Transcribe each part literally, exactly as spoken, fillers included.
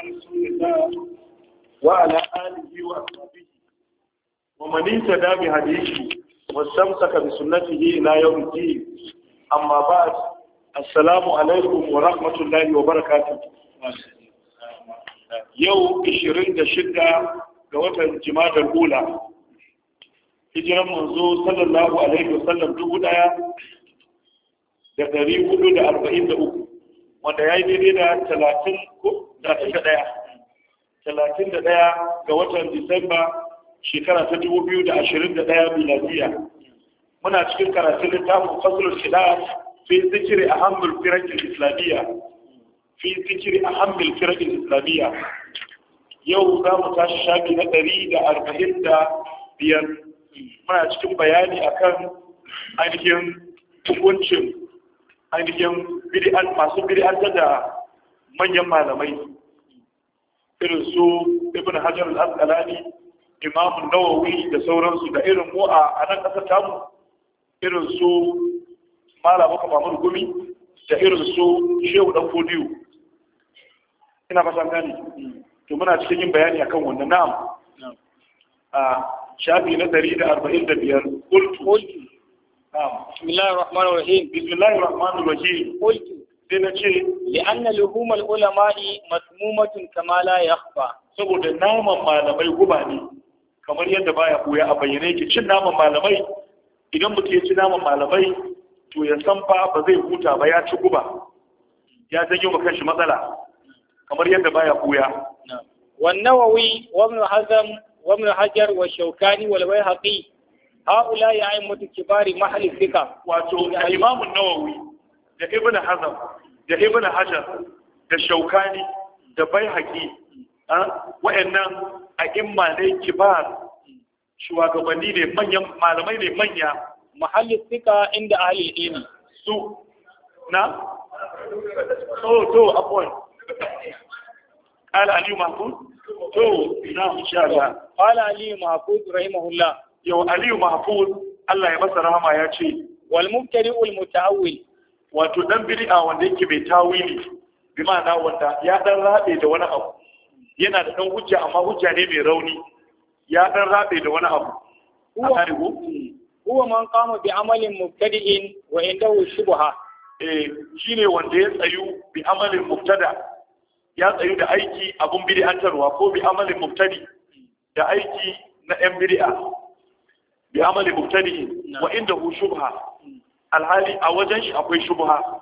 رسول الله وعلى آله وأصحابه ومن اهتدى بهديه واستمسك بسنته إلى يوم الدين. أما بعد، السلام عليكم ورحمة الله وبركاته. يوم عشرين da shida ga watan Jumadal Ula, hijiran manzo sallallahu alaihi wasallam dubu daya da dari hudu da arba'in da uku, wanda ya yi daidai da talatin da ɗaya talatin da ɗaya ga watan Disamba shekara ta dubu biyu da ashirin da ɗaya miladiya. Muna cikin karatun littafin faslul khilaf fi zikri ahammul firaq al-islamiyya fi zikri ahammul firaq al-islamiyya. Yau za mu tashi shafi na ɗari da arba'in da biyar. Muna cikin bayani akan ainihin hukuncin ainihin bid'an masu bid'anta da manyan malamai irin su Ibn Hajar al-Asqalani, Imam Nawawi da sauransu, da irin mu a nan kasar tamu irin su Malam Muhammad Gumi da irin su Shehu Dan Fodiyo. Ina fatan gani. To muna cikin yin bayani akan wannan. Na'am. A shafi na ɗari da arba'in da biyar. Qultu. بسم الله الرحمن الرحيم بسم الله الرحمن الرحيم قلت سنتي لأن لحوم العلماء مسمومة كما لا يخفى. saboda naman malamai guba ne kamar yadda baya koya a bayyane yake. Cin naman malamai, idan mutum ya ci naman malamai to ya san fa ba zai huta ba, ya ci guba, ya janyo wa kanshi matsala kamar yadda baya koya. والنووي وابن حزم وابن حجر والشوكاني والبيهقي هؤلاء أئمة كبار محل الثقة. wato Imam Nawawi da Ibn Hazm da Ibn Hajar da Shaukani da Baihaqi, wa'annan a'imma ne kibar, shugabanni ne, manyan malamai ne manya, محل الثقة عند أهل العلم. su na to to akwai قال علي محفوظ to na insha Allah. قال علي محفوظ رحمه الله. yau Aliyu Mahfuz Allah ya masa rahama ya ce, wal mubtadi'ul muta'awwil, wato dan bid'a wanda yake mai tawili, bi ma'ana wanda ya dan rabe da wani abu, yana da dan hujja amma hujja ne mai rauni, ya dan rabe da wani abu. huwa huwa man qama bi amalin mubtadi'in wa indahu shubha. eh shine wanda ya tsayu bi amalin mubtada, ya tsayu da aiki abun bid'antarwa, ko bi amalin mubtadi, da aiki na yan bid'a, bi amali mubtadi wa indahu shubha, alhali a wajen shi akwai shubha.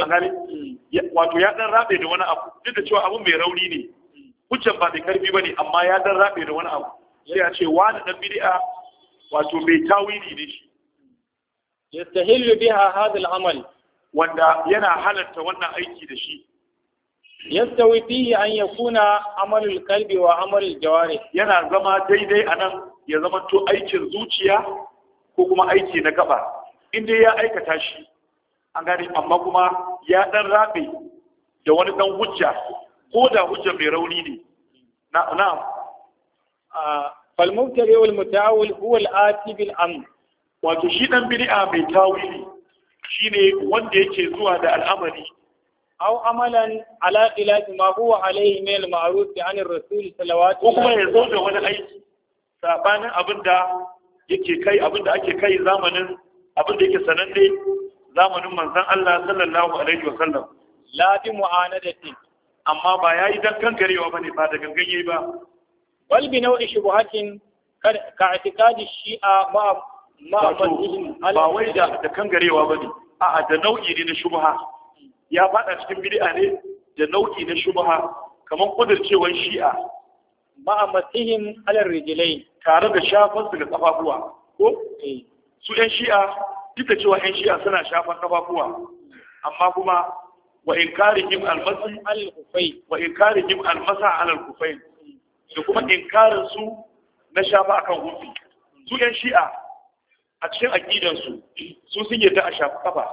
Wato ya dan rabe da wani abu, duk da cewa abun mai rauni ne, hujjan ba mai karfi bane, amma ya dan rabe da wani abu, sai ya ce wani dan bid'a wato mai tawili ne shi. yastahillu biha hadha al-amal, wanda yana halatta wannan aiki da shi. yastawi fihi an yakuna amalul qalbi wa amalul jawarih, yana zama daidai anan ya zama to aikin zuciya ko kuma aiki na gaba, inda ya aikata shi an gane, amma kuma ya dan rabe da wani dan hujja, ko da hujja mai rauni ne. na'am. fal mubtadi wal muta'awwil huwa al-ati bil amr, wato shi dan bid'a mai tawili shine wanda yake zuwa da al'amari aw amalan ala khilafi ma huwa alayhi min al-ma'ruf an ar-rasul sallallahu ko kuma ya zo da wani aiki sabanin abinda yake kai, abinda ake kai zamanin, abinda yake sananne zamanin manzon Allah sallallahu alaihi wasallam. la bi mu'anadati, amma ba yayi dan kankarewa bane, ba da gangan yayi ba. wal bi naw'i shubuhatin ka i'tiqadi shi'a ma ma ba wai da da kankarewa bane, a'a da nau'i ne na shubha, ya fada cikin bid'a ne da nau'i na shubha, kamar kudircewar shi'a ma'a masihim alar rijilai, tare da shafan su ga kafafuwa. Ko su yan shi'a, duk da cewa yan shi'a suna shafan kafafuwa, amma kuma wa inkarihim almasi al-kufay wa inkarihim almasa ala al-kufay, da kuma inkarin su na shafa akan hufi. Su yan shi'a a cikin aqidan su su sun yarda a shafa kafa.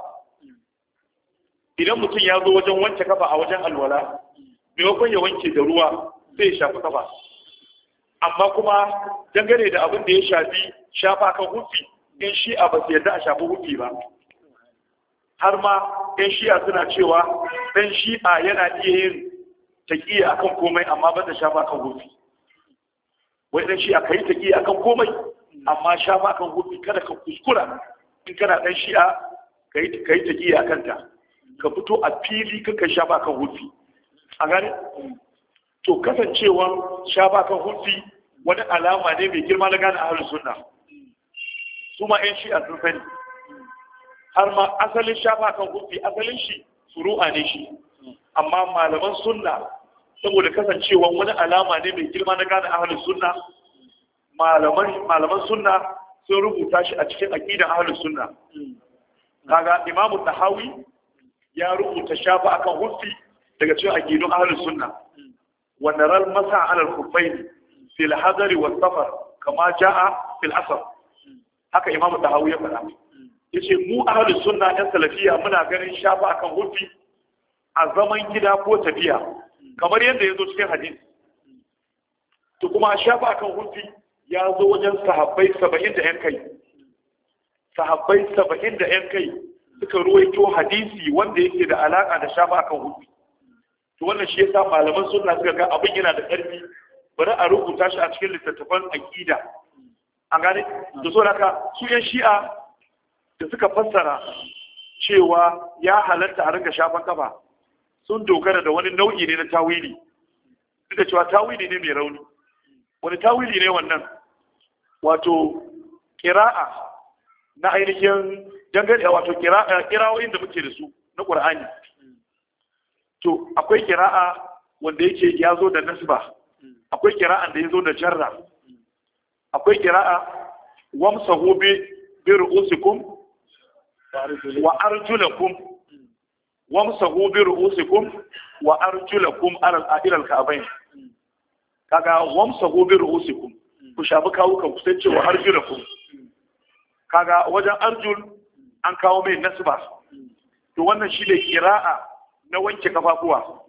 Idan mutum ya zo wajen wanke kafa a wajen alwala, maimakon ya wanke da ruwa zai shafi kafa. Amma kuma dangane da abin da ya shafi shafa kan hufi, yan shi'a ba su yarda a shafi hufi ba. Har ma yan shi'a suna cewa ɗan shi'a yana iya yin taqiya akan komai amma ban da shafa akan hufi. Wai dan shi'a kai taqiya akan komai amma shafa akan hufi kada ka kuskura in kana dan shi'a kai kai taqiya akan ta. Ka fito a fili kanka shafa akan hufi. A gane? To kasancewa shafa akan hufi wani alama ne mai girma na gane ahlus sunna. Su ma ƴan shi'a sun sani. Har ma asalin shafa kan hufi asalin shi furu'a ne shi, amma malaman sunna saboda kasancewa wani alama ne mai girma na gane ahlus sunna, malaman malaman sunna sun rubuta shi a cikin aqidan ahlus sunna. Kaga Imam Tahawi ya rubuta shafa akan hufi daga cikin aqidun ahlus sunna. Wa naral masa ala al-khuffayn fil hadari was safar kama jaa fil asr. Haka Imam Tahawi ya faɗa. Yace mu ahlus sunna ɗan salafiya muna ganin shafa akan hufi a zaman gida ko tafiya kamar yadda ya zo cikin hadisi. To kuma shafa akan hufi ya zo wajen sahabbai saba'in da yan kai. Sahabbai saba'in da yan kai suka ruwaito hadisi wanda yake da alaka da shafa akan hufi. To wannan shi yasa malaman sunna suka ga abin yana da ƙarfi, bari a rubuta shi a cikin littattafan aqida. An gane? To so haka su yan shi'a da suka fassara cewa ya halatta a rinka shafan kafa sun dogara da wani nau'i ne na tawili, duk da cewa tawili ne mai rauni. Wani tawili ne wannan? Wato kira'a na ainihin dangane, wato kira'a kira'o'in da muke da su na Qur'ani. To akwai kira'a wanda yake ya zo da nasba, akwai kira'an da ya zo da jarra, akwai kira'a wamsahu bi bi ru'usikum wa arjulakum wamsahu bi ru'usikum wa arjulakum ala al-ka'bayn. Kaga wamsahu bi ru'usikum, ku shafi kawukan ku sai ce wa arjulakum. Kaga wajen arjul an kawo mai nasba. To wannan shi ne kira'a na wanke kafafuwa,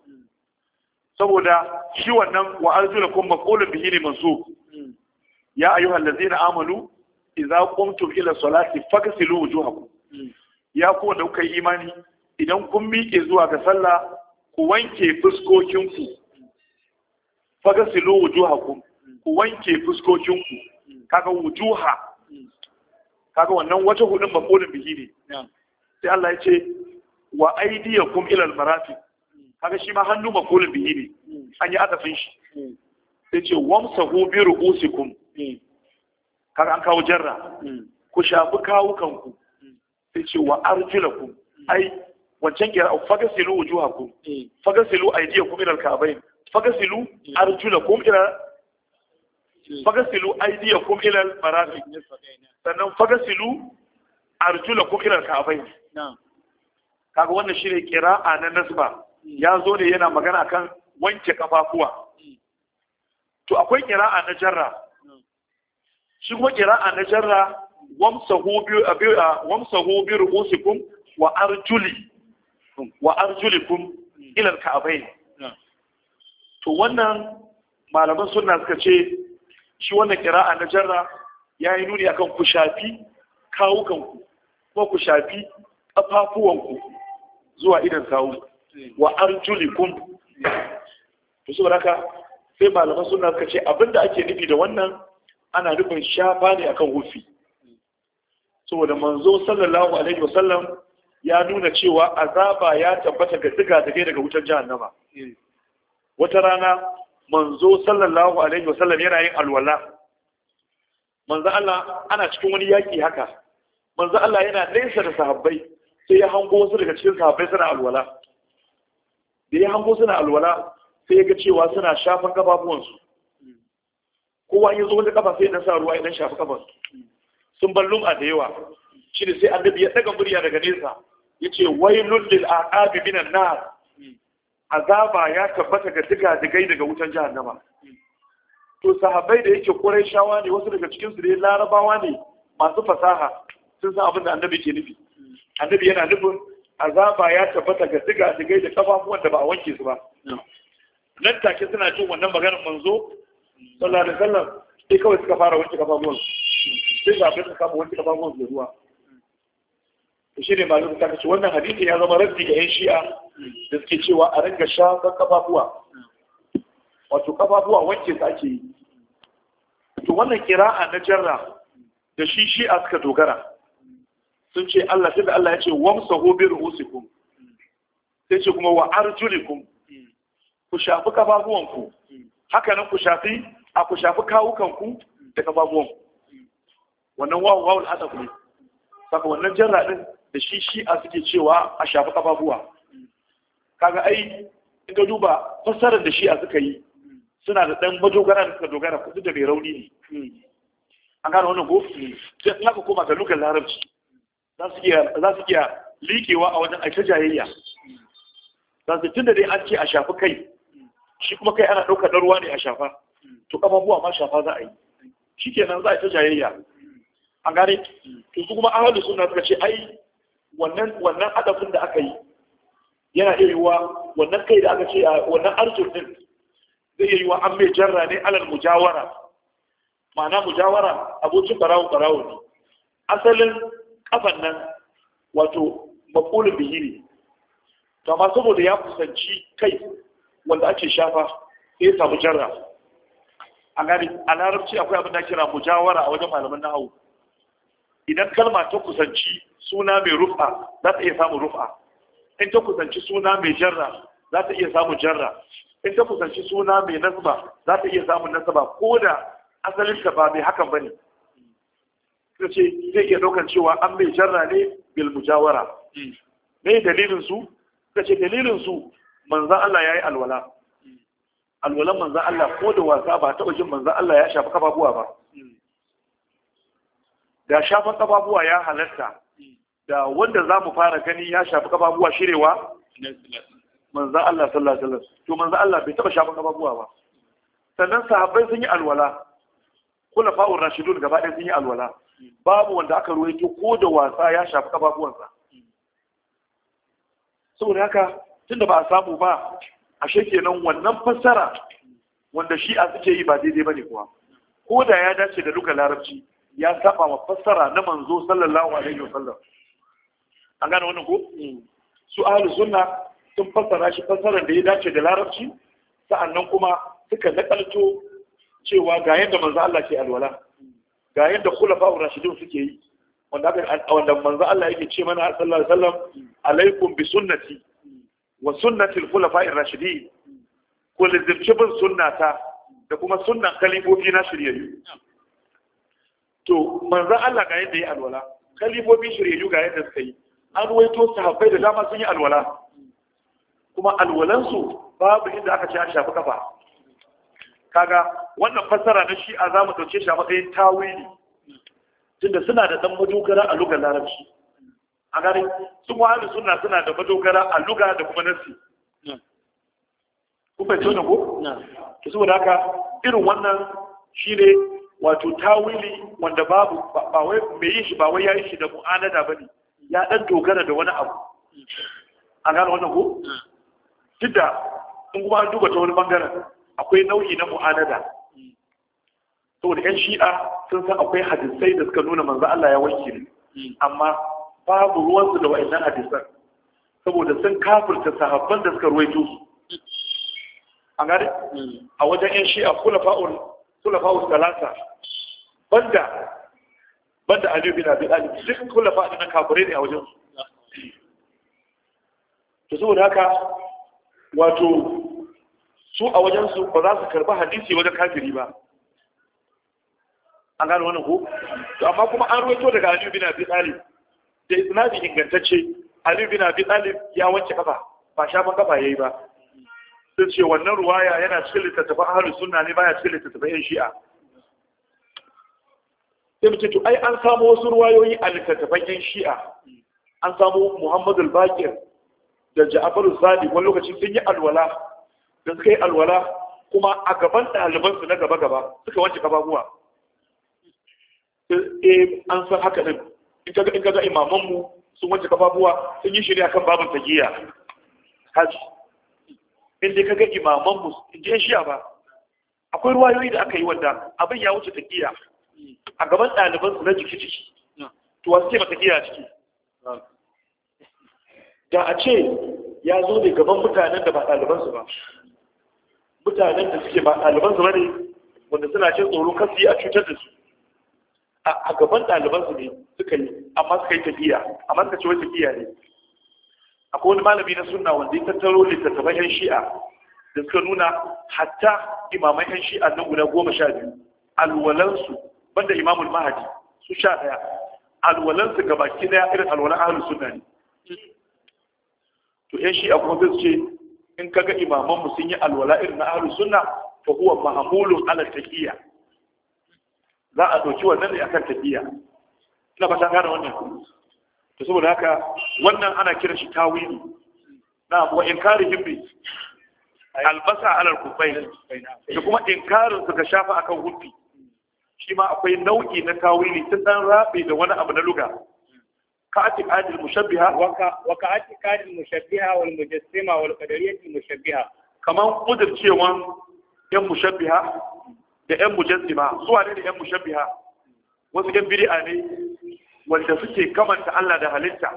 saboda shi wannan wa arjulakum maqulun bihi ne mansub. Ya ayyuhal ladzina amanu idza qumtum ila salati faghsilu wujuhakum. Ya ku wanda kuka yi imani idan kun miƙe zuwa ga sallah ku wanke fuskokinku. Faghsilu wujuhakum, ku wanke fuskokinku. Kaga wujuha, kaga wannan wajen hudun maqulun bihi ne. Sai Allah ya ce wa aydiyakum ila al-marafiq. Kaga shi ma hannu maqulun bihi ne. An yi adafin shi. Sai ce wamsahu bi ru'usikum. Kaga an kawo jarra. Ku shafi kawukanku. Sai ce wa arjulakum, ai wancan kira fagasilu wujuhakum, fagasilu aydiyakum ila al-ka'bayn, fagasilu arjulakum ila fagasilu aydiyakum ila al-marafiq, sannan fagasilu arjulakum ila al-ka'bayn. Kaga wannan shine qira'a na nasba, ya zo ne yana magana kan wanke kafafuwa. To akwai qira'a na jarra, shi kuma qira'a na jarra wamsahu bi wamsahu bi ru'usikum wa arjuli wa arjulikum ila al-ka'bayn. To wannan malaman sunna suka ce shi wannan qira'a na jarra yayi nuni akan ku shafi kawukanku ko ku shafi kafafuwanku zuwa idan sawu wa arjulikum. To saboda haka sai malaman sunna suka ce abinda ake nufi da wannan ana nufin shafa ne akan hufi, saboda manzo sallallahu alaihi wasallam ya nuna cewa azaba ya tabbata ga diga daga daga wutar jahannama. Wata rana manzo sallallahu alaihi wasallam yana yin alwala. Manzo Allah ana cikin wani yaki haka. Manzo Allah yana nesa da sahabbai sai ya hango wasu daga cikin sahabbai suna alwala. Da ya hango suna alwala sai ya ga cewa suna shafan kafafuwansu. Kowa ya zo wanda kafa sai ya sa ruwa idan shafi kafansu. Sun bar lum'a da yawa. Shi ne sai annabi ya daga murya daga nesa yace wailul lil aqabi minan nar. Azaba ya tabbata ga diga digai daga wutan jahannama. To sahabbai da yake Qurayshawa ne, wasu daga cikin su ne Larabawa ne masu fasaha, sun san abin da annabi ke nufi. Annabi yana nufin azaba ya tabbata ga diga digai da kafafuwan da ba a wanke su ba. Nan take suna jin wannan maganar manzo sallallahu alaihi wasallam sai kawai suka fara wanke kafafuwan. Sai ga abin da kama wanke kafafuwan da ruwa. To shi ne malamin ta kace wannan hadisi ya zama raddi ga yan shi'a da suke cewa a ringa shafan kafafuwa. wato kafafuwa wanke su ake yi. To wannan kira'a na jarra da shi shi a suka dogara sun ce Allah sai da Allah ya ce wamsahu bi ru'usikum sai ce kuma wa arjulikum ku shafi kafafuwanku haka nan ku shafi a ku shafi kawukanku da kafafuwanku. Wannan wawu wawul adab ne saka wannan jarra din da shi shi a suke cewa a shafi kafafuwa. Kaga ai in ka duba fassarar da shi a suka yi suna da ɗan madogara da suka dogara kudu da mai rauni ne. An gane wannan ko? Sai in haka koma ga lugar larabci za su iya liƙewa a wajen aika jayayya. Za su tun da dai an ce a shafi kai, shi kuma kai ana ɗaukar ruwa ne a shafa, to ƙafafuwa ma shafa za a yi. Shi kenan za a yi ta jayayya. An gane? To su kuma ahalu suna suka ce ai wannan wannan adafin da aka yi yana iya yiwuwa wannan kai da aka ce wannan arjun din zai iya yiwuwa an mai jarra ne alal mujawara. Ma'ana mujawara abokin barawo barawo ne. Asalin kafan nan wato maqulun bihi ne. To amma saboda ya kusanci kai wanda ake shafa sai ya samu jarra. A gani a larabci akwai abin da kira mujawara a wajen malaman nahawu. Idan kalma ta kusanci suna mai rufa za ta iya samun rufa. In ta kusanci suna mai jarra za ta iya samun jarra. In ta kusanci suna mai nasba za ta iya samun nasaba ko da asalin ta ba mai hakan bane. Suka ce zai iya daukan cewa an mai jarra ne bil mujawara. Me dalilin su? Suka ce dalilin su manzon Allah yayi alwala. Alwalan manzon Allah ko da wasa ba taɓa jin manzon Allah ya shafi kafafuwa ba. Da shafan kafafuwa ya halarta da wanda za mu fara gani ya shafi kafafuwa shirewa manzan Allah sallallahu alaihi wasallam to manzan Allah bai taba shafan kafafuwa ba. Sannan sahabbai sun yi alwala, kula fa'ur rashidun gaba ɗaya sun yi alwala, babu wanda aka ruwaito ko da wasa ya shafi kafafuwansa. Saboda haka tunda ba a samu ba ashe kenan wannan fassara wanda shi'a suke yi ba daidai bane kuwa, ko da ya dace da duka larabci ya saba wa fassara na manzo sallallahu alaihi wasallam. An gane wannan ko? Su ahlus sunna sun fassara shi fassarar da ya dace da larabci, sa'annan kuma suka nakalto cewa ga yadda manzo Allah ke alwala, ga yadda khulafa'ur rashidun suke yi, wanda aka wanda manzo Allah yake ce mana sallallahu alaihi wasallam alaikum bi sunnati wa sunnati al-khulafa'ir rashidin, ku lazimci bin sunnata da kuma sunnan khalifofi na shiryayyu. To manzan Allah ga yadda yi alwala, kalifofin shiryayyu ga yadda suka yi, an ruwaito sahabbai da dama sun yi alwala, kuma alwalansu babu inda aka ce an shafi kafa. Kaga wannan fassara na shi'a za mu ɗauke shi a matsayin tawili, tunda suna da ɗan madogara a lugar larabci. A gane sun wahalu suna suna da madogara a luga da kuma nasi. Kun fahimci wannan ko? To saboda haka irin wannan shi ne wato tawili wanda babu ba wai mai yin shi ba wai yayi shi da mu'anada bane, ya dan dogara da wani abu. A gane wannan ko? Tidda in kuma an duba ta wani bangaren akwai nau'i na mu'anada. Saboda yan shi'a sun san akwai hadisai da suka nuna manzo Allah ya wanke ne, amma babu ruwansu da wa'annan hadisan saboda sun kafirta sahabban da suka ruwaito su. An gane? A wajen yan shi'a khulafa'ul khulafa'ul salasa banda banda Ali bin Abi Talib duk khulafa din kafirai ne a wajen su. To saboda haka wato su a wajen su ba za su karba hadisi wajen kafiri ba. An gane wannan ko? To amma kuma an ruwaito daga Ali bin Abi Talib da isnadi ingantacce, Ali bin Abi Talib ya wanke kafa ba shafan kafa yayi ba. Sun ce wannan ruwaya yana cikin littattafan ahlus sunna ne, baya cikin littattafan yan shi'a. Sai mu ce to ai an samu wasu ruwayoyi a littattafan yan shi'a. An samu Muhammad al-Baqir da Ja'far al-Sadiq wani lokaci sun yi alwala, da suka yi alwala kuma a gaban ɗaliban su na gaba gaba suka wanke kafafuwa. Eh an san haka din. In kaga in kaga imaman mu sun wanke kafafuwa sun yi shirya kan babin taqiya. Haji inda ka ga imaman in je shiya ba, akwai ruwayoyi da aka yi wanda abin ya wuce taqiya a gaban ɗaliban su na jiki ciki, to wasu ce ba taqiya ciki. Da a ce ya zo ne gaban mutanen da ba ɗaliban su ba, mutanen da suke ba ɗaliban su bane wanda suna cin tsoro kasu yi a cutar da su a gaban ɗaliban su ne suka yi amma suka yi tafiya amma suka ce wai tafiya ne. Akwai wani malami na sunna wanda ya tattaro littattafan yan shi'a da suka nuna hatta imaman yan shi'a nan guda goma sha biyu alwalansu banda imamul mahadi su sha ɗaya alwalansu gabaki ɗaya irin alwalan ahlus sunna ne. To yan shi'a kuma zai ce in kaga imaman mu sun yi alwala irin na ahlus sunna fa huwa mahmulun ala taqiyya, za a dauki wannan ne akan taqiyya. Ina ba ta gane wannan. To saboda haka wannan ana kiran shi tawili. Na wa inkarihim bi albasa ala al-kufayn da kuma inkarin su ga shafa akan huddi. Shi ma akwai nau'i na tawili tun dan rabe da wani abu na luga. كاعتقاد المشبهة وكاعتقاد المشبهة والمجسمة والقدرية المشبهة كمان قدر cewa yan mushabbiha da yan mujassima su wane ne yan mushabbiha wasu yan bid'a ne wanda suke kamanta Allah da halitta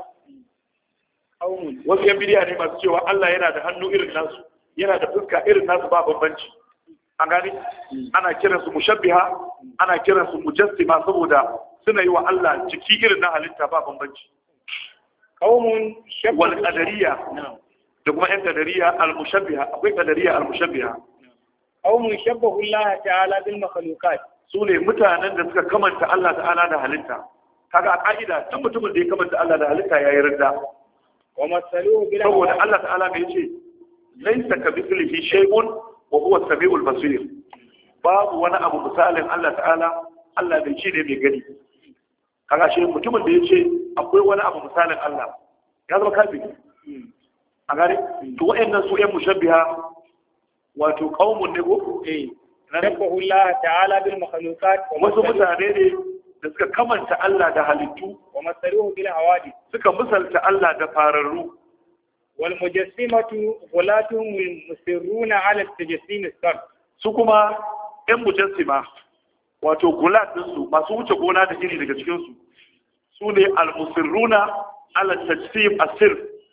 wasu yan bid'a ne masu cewa Allah yana da hannu irin nasu yana da fuska irin nasu ba bambanci an gani ana kiransu mushabbiha ana kiransu mujassima saboda suna yi wa Allah jiki irin na halitta ba bambanci. Qaumun wal qadariyya da kuma yan qadariyya al mushabbiha akwai qadariyya al mushabbiha. Qaumun shabbahu Allah ta'ala bil makhluqat. Su ne mutanen da suka kamanta Allah ta'ala da halitta. Kaga a ka'ida duk mutumin da ya kamanta Allah da halitta yayi ridda. Wa masaluhu bil saboda Allah ta'ala bai ce laysa kamithlihi shay'un wa huwa as-sami'ul basir. Babu wani abu misalin Allah ta'ala Allah bai ce ne mai gani. Kaga shi mutumin da ya ce akwai wani abu misalin Allah ya zama kafiri a gare to wayannan su ƴan mushabbiha wato qaumun ne ko eh rabbahu Allah ta'ala bil makhluqat wasu mutane ne da suka kamanta Allah da halittu wa masaluhu bil hawadi suka misalta Allah da fararru wal mujassimatu ghulatun musirruna ala at-tajassim as-sar su kuma ƴan mujassima wato gulat ɗinsu masu wuce gona da iri daga cikinsu su ne almusirruna ala tajsim asir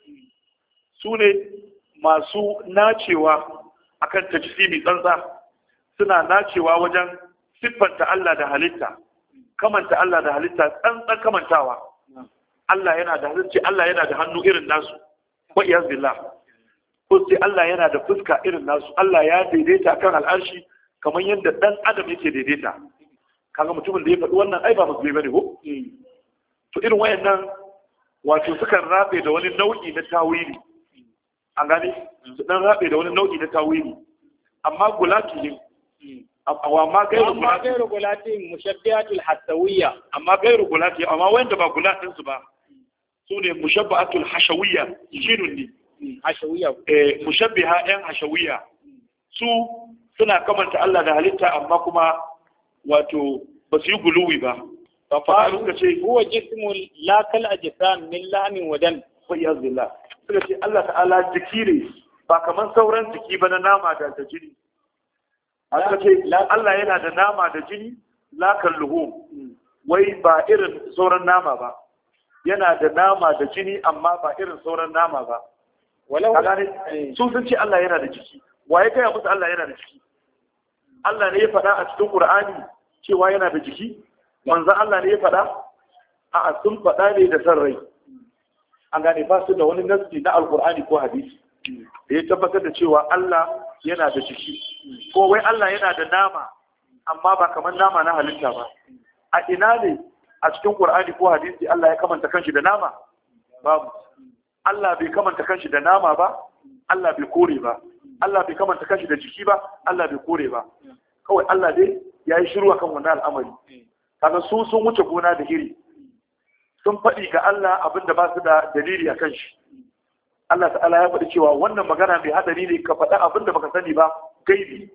su ne masu nacewa akan tajsimi tsantsa suna nacewa wajen siffanta Allah da halitta kamanta Allah da halitta tsantsan kamantawa Allah yana da halitta Allah yana da hannu irin nasu wa iyaz billah ko sai Allah yana da fuska irin nasu Allah ya daidaita kan al'arshi kamar yadda dan adam yake daidaita kaga mutumin da ya faɗi wannan ai ba musulmi bane ko to irin wayannan wato sukan rabe da wani nau'i na tawili an gane su dan rabe da wani nau'i na tawili amma gulati ne amma ma gairu amma gairu gulati mushabbihatul hasawiyya amma gairu gulati amma wanda ba gulatin su ba su ne mushabbahatul hashawiyya shinun ne hashawiyya eh mushabbiha yan hashawiyya su suna kamanta Allah da halitta amma kuma wato ba su yi guluwi ba ba fa suka ce huwa jismul la kal ajsam min lamin wadan wa iyaz billah suka ce Allah ta'ala jiki ne ba kaman sauran jiki ba na nama da da jini suka ce Allah yana da nama da jini la kal luhum wai ba irin sauran nama ba yana da nama da jini amma ba irin sauran nama ba walau sun sun ce Allah yana da jiki waye kai musu Allah yana da jiki Allah ne ya faɗa a cikin Qur'ani cewa yana da jiki manzon Allah ne ya faɗa a sun faɗa ne da san rai an gane ba su da wani nasi na alkur'ani ko hadisi da ya tabbatar da cewa Allah yana da jiki ko wai Allah yana da nama amma ba kamar nama na halitta ba a ina ne a cikin Qur'ani ko hadisi Allah ya kamanta kanshi da nama babu Allah bai kamanta kanshi da nama ba Allah bai kore ba Allah bai kamanta kanshi da jiki ba Allah bai kore ba kawai Allah dai ya yi shiru akan wannan al'amari kaga su sun wuce gona da iri sun faɗi ga Allah abinda ba su da dalili akan shi Allah ta'ala ya faɗi cewa wannan magana mai hadari ne ka faɗa abinda baka sani ba gaibi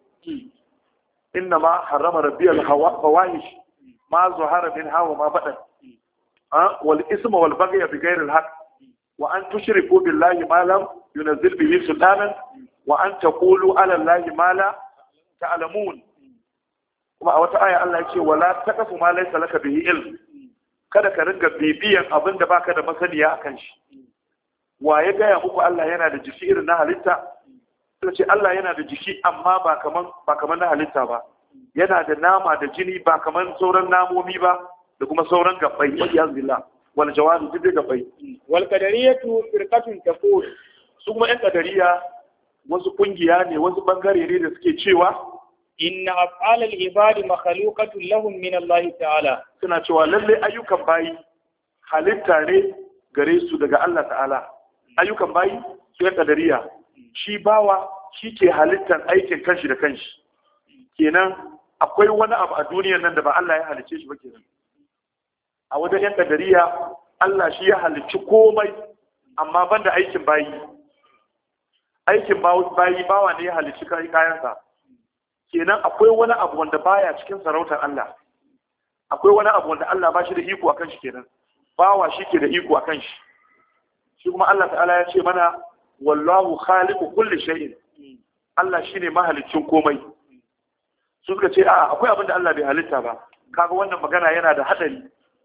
inna ma harrama rabbiyal fawahish ma zuhara min hawa ma badan wal isma wal baghy bi ghayri al haqq wa an tushriku billahi ma lam yunzil bihi sultanan wa an taqulu ala allahi ma la ta'lamun kuma a wata aya Allah ya ce wala taqfu ma laysa laka bihi ilm kada ka ringa bibiyan abin da baka da masaniya akan shi wa ya gaya muku Allah yana da jiki irin na halitta suka ce Allah yana da jiki amma ba kaman ba kaman na halitta ba, yana da nama da jini ba kaman sauran namomi ba da kuma sauran gabbai wa iyaz billah wal jawari duk da gabbai. wal qadariyatu firqatun taqul, su kuma yan qadariya wasu kungiya ne, wasu bangare ne da suke cewa inna af'al al-ibadi makhluqatun lahum min Allah ta'ala, suna cewa lalle ayyukan bayi halitta ne gare su daga Allah ta'ala. Ayyukan bayi su yan qadariya, shi bawa shi ke halittar aikin kanshi da kanshi, kenan akwai wani abu a duniyar nan da ba Allah ya halicce shi ba kenan. A wajen yan qadariya Allah shi ya halicci komai amma banda aikin bayi. Aikin bayi bawa ne ya halicci kayansa, kenan akwai wani abu wanda baya cikin sarautar Allah, akwai wani abu wanda Allah ba shi da iko akan shi, kenan bawa shi ke da iko akan shi. Shi kuma Allah ta'ala ya ce mana wallahu khaliqu kulli shay'in, Allah shine mahaliccin komai. Su suka ce a akwai abin da Allah bai halitta ba, kaga wannan magana yana da hadari.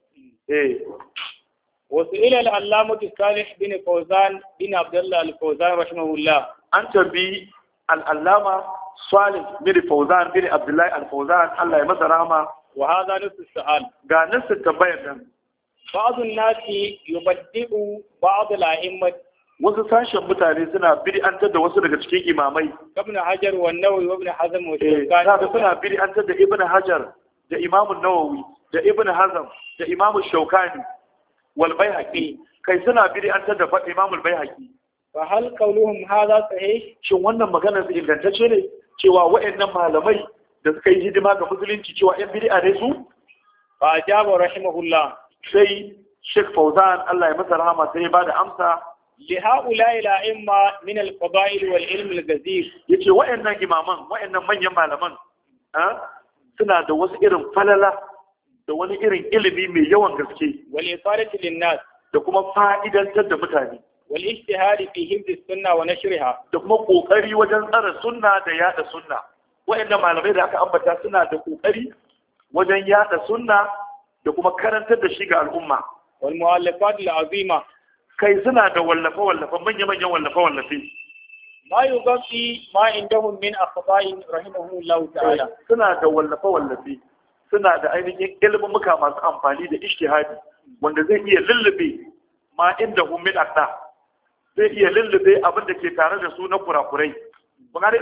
eh wasu ila al-allamatu Salih bin Fawzan bin Abdullah al-Fawzan rahimahullah, an tabi al-allama Salih bin Fawzan bin Abdullah al-Fawzan Allah ya masa rahama. wa hadha nasu su'al, Ga nasu tambayar nan, ba'd an-nasi yubaddi'u ba'd al-a'immat, wasu sashen mutane suna bid'antar da wasu daga cikin imamai. ibn Hajar wa Nawawi wa ibn Hazm wa Eh, Shawkani, kaga suna bid'antar da Ibn Hajar da Imam Nawawi da Ibn Hazm da Imam Shawkani wal Baihaqi, kai suna bid'antar da Imam al-Baihaqi. fa hal qawluhum hadha sahih? Shin wannan magana su ingantacce ne cewa waɗannan malamai da suka yi hidima ga musulunci cewa yan bid'a ne su? fa ajaba rahimahullah, Sai Sheikh Fauzan Allah ya masa rahama sai ya bada amsa, li ha'ula'i al-a'imma min al-fada'il wal ilm al-ghazir, yace waɗannan imaman, waɗannan manyan malaman ah, suna da wasu irin falala da wani irin ilimi mai yawan gaske wal ifadati lin-nas, da kuma fa'idantar da mutane, wal ijtihad fi hifz as-sunnah wa nashriha, da kuma kokari wajen tsara sunna da yada sunna. Waɗannan malamai da aka ambata suna da kokari wajen yada sunna da kuma karantar da shi ga al'umma. wal mu'allafat al-azima, Kai suna da wallafe wallafe manya manyan wallafe wallafe. ma yughfi ma indahum min akhba'in rahimahullah ta'ala, Suna da wallafe wallafe, suna da ainihin ilimin muka masu amfani da ijtihadi wanda zai iya lullube ma inda hum min aqda, zai iya lullube abin da ke tare da su na kurakurai. Kun gane?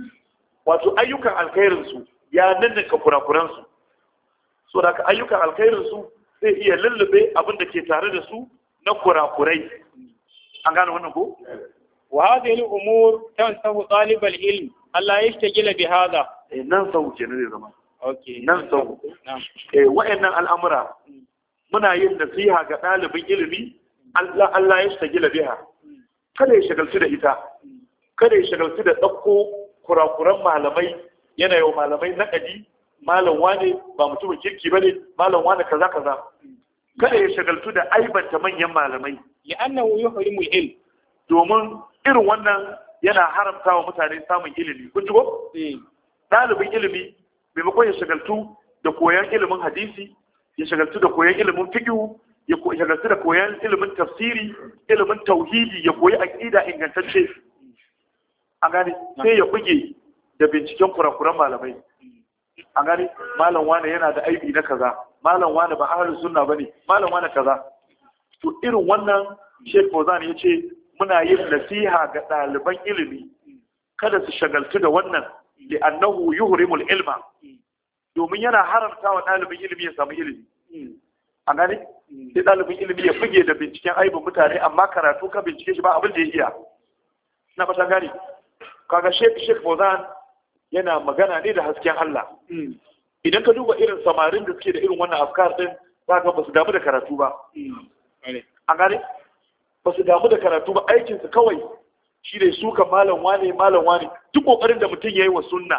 Wato ayyukan alkhairin su ya ninninka kurakuran su. So da ka ayyukan alkhairin su zai iya lullube abin da ke tare da su na kurakurai. An gane wannan ko? wa hadhihi al-umur tansahu talib al-ilm alla yashtagila bi hadha. Eh, nan sau kenan zai zama. okay Nan sau. na'am Eh, wa'annan al'amura muna yin nasiha ga ɗalibin ilimi, Allah Allah ya shagila biha. Kada ya shagaltu da ita, kada ya shagaltu da ɗauko kurakuran malamai, yana yau malamai naƙadi, malam wane ba mutumin kirki ba ne, malam wane kaza kaza. Kada ya shagaltu da aibanta manyan malamai, li'annahu yuhrimu al-ilm, domin irin wannan yana haramta wa mutane samun ilimi. Kun ji ko? Ɗalibin ilimi maimakon ya shagaltu da koyon ilimin hadisi, ya shagaltu da koyon ilimin fiqh, ya shagaltu da koyon ilimin tafsiri, ilimin tauhidi, ya koyi aqida ingantacce. An gane sai ya buge da binciken kurakuran malamai. An gane malam wane yana da aibi na kaza, malam wane ba ahlus sunna bane, malam wane kaza. To irin wannan Sheikh Fauzan ya ce muna yin nasiha ga ɗaliban ilimi kada su shagaltu da wannan li annahu yuhrimul ilma, domin yana haramta wa ɗalibin ilimi ya samu ilimi. A gani sai ɗalibin ilimi ya buge da binciken aibin mutane, amma karatu ka bincike shi ba abin da ya iya. Na fata gani kaga Sheikh Sheikh Fauzan yana magana ne da hasken Allah. Idan ka duba irin samarin da suke da irin wannan afkar din, za ka ba su damu da karatu ba. A gani ba su damu da karatu ba, aikinsu kawai shi ne suka malam wane malam wane. Duk kokarin da mutum ya yi wa sunna,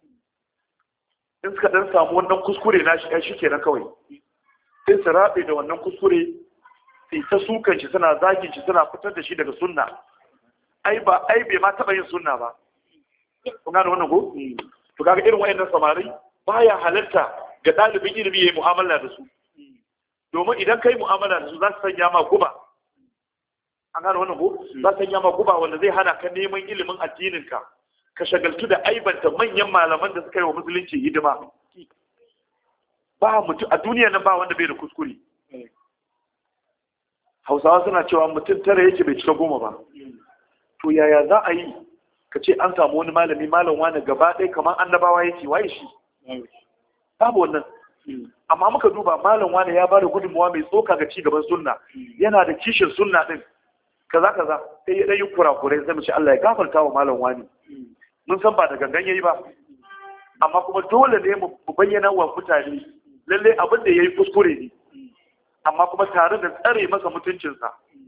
in suka dan samu wannan kuskure na shi shi kenan kawai sai su rabe da wannan kuskure, sai ta sukan shi suna zagin shi suna fitar da shi daga sunna. Ai ba ai bai ma taba yin sunna ba. Kun gane wannan ko? To kaga irin wayannan samari baya halarta ga dalibin ilimi yayi mu'amala da su, domin idan kai mu'amala da su za su sanya ma guba. An gane wannan ko? Za su sanya ma guba wanda zai hana ka neman ilimin addinin ka, ka shagaltu da aibanta manyan malaman da suka yi wa musulunci hidima. Ba mutum a duniya nan ba wanda bai da kuskure. Hausawa suna cewa mutum tara yake bai cika goma ba. To yaya za a yi ka ce an samu wani malami malam wani gaba ɗaya kamar annabawa yake waye shi? Babu wannan. Amma muka duba malam wani ya bada gudunmuwa mai tsoka ga cigaban sunna, yana da kishin sunna din kaza kaza, sai ya yi kurakurai sai mu ce Allah ya gafarta wa malam wani. Mun san ba da gangan yayi ba, amma kuma dole ne mu bayyana wa mutane lalle abin da yayi kuskure ne, amma kuma tare da tsare masa mutuncinsa.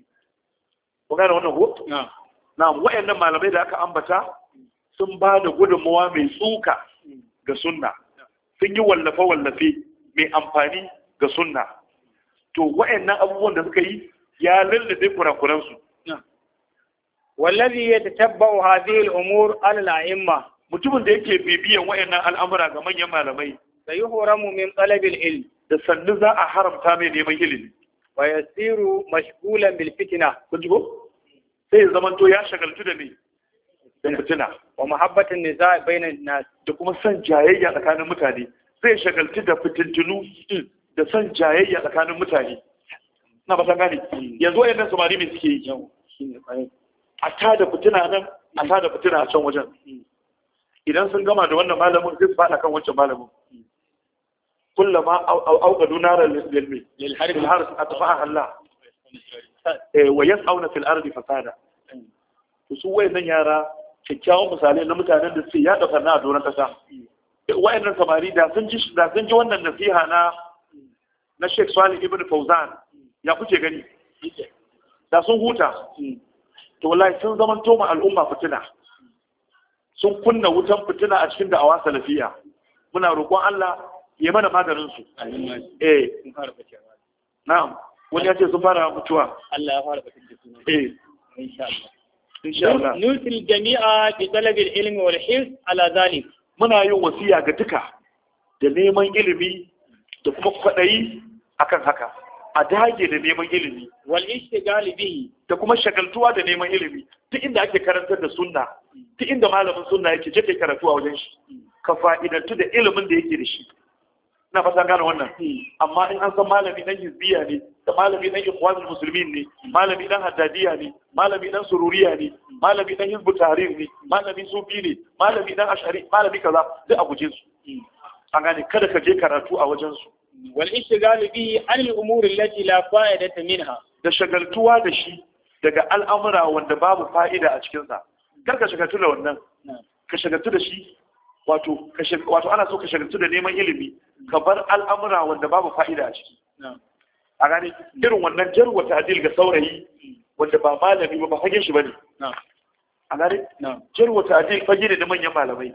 Ku gane wannan ko? Na wayannan malamai da aka ambata sun ba da gudunmuwa mai tsoka ga sunna, sun yi wallafe-wallafe mai amfani ga sunna. To wayannan abubuwan da suka yi ya lallabe kurakuransu. Wallazi yatatabba'u hadhihi al-umur al-a'imma, mutumin da yake bibiyan wayannan al'amura ga manyan malamai sayuhramu min talab al-ilm, da sannu za a haramta mai neman ilimi. Wa yasiru mashghulan bil fitna, kun ji ko? Sai ya zamanto ya shagaltu da me? Da fitina. Wa muhabbatin niza' bainan nas, da kuma son jayayya tsakanin mutane. Zai shagaltu da fitintunu da son jayayya tsakanin mutane. Na ba san gane. Yanzu wayannan samari me suke yi? A tada fitina nan, a tada fitina a can wajen. Idan sun gama da wannan malamin zai su faɗa kan wancan malamin. Kullama auqadu naran lil lil harb atfa'aha Allah wa yas'auna fil ardi fasada. To su wayannan yara kyakkyawan misalai na mutanen da suke yada farna a doron kasa. Wayannan samari da sun ji da sun ji wannan nasiha na na Sheikh Salih ibn Fawzan, ya kuke gani? Da sun huta. To wallahi sun zaman toma al'umma fitina. Sun kunna wutan fitina a cikin da'awa salafiya. Muna roƙon Allah ya mana maganin su. Eh, na'am. Wani ya ce sun fara mutuwa. Allah ya fara fitin da su. Eh, insha Allah. insha Allah. Nusil jami'a bi talab al-ilm wal hirs ala zalik. Muna yin wasiya ga duka da neman ilimi da kuma kwaɗayi akan haka. A dage da neman ilimi. Wal ishtigal bihi, da kuma shagaltuwa da neman ilimi. Duk inda ake karantar da sunna, duk inda malamin sunna yake je kai karatu a wajen shi, ka fa'idantu da ilimin da yake da shi. Ina fata gane wannan. Amma in an san malami dan hizbiya ne, da malami dan ikhwanul muslimin ne, malami dan haddadiya ne, malami dan sururiya ne, malami dan hizbut tahrir ne, malami sufi ne, malami dan ash'ari, malami kaza, duk a guje su. An gane kada ka je karatu a wajen su. Wal ishtigal bihi an al-umur allati la fa'idata minha, da shagaltuwa da shi daga al'amura wanda babu fa'ida a cikin sa. Kar ka shagaltu da wannan. Ka shagaltu da shi wato ka wato ana so ka shagaltu da neman ilimi, ka bar al'amura wanda babu fa'ida a ciki. A gane irin wannan jarwa ta'dil ga saurayi wanda ba malami ba ba fagen shi bane. A gane jarwa ta'dil fage ne da manyan malamai.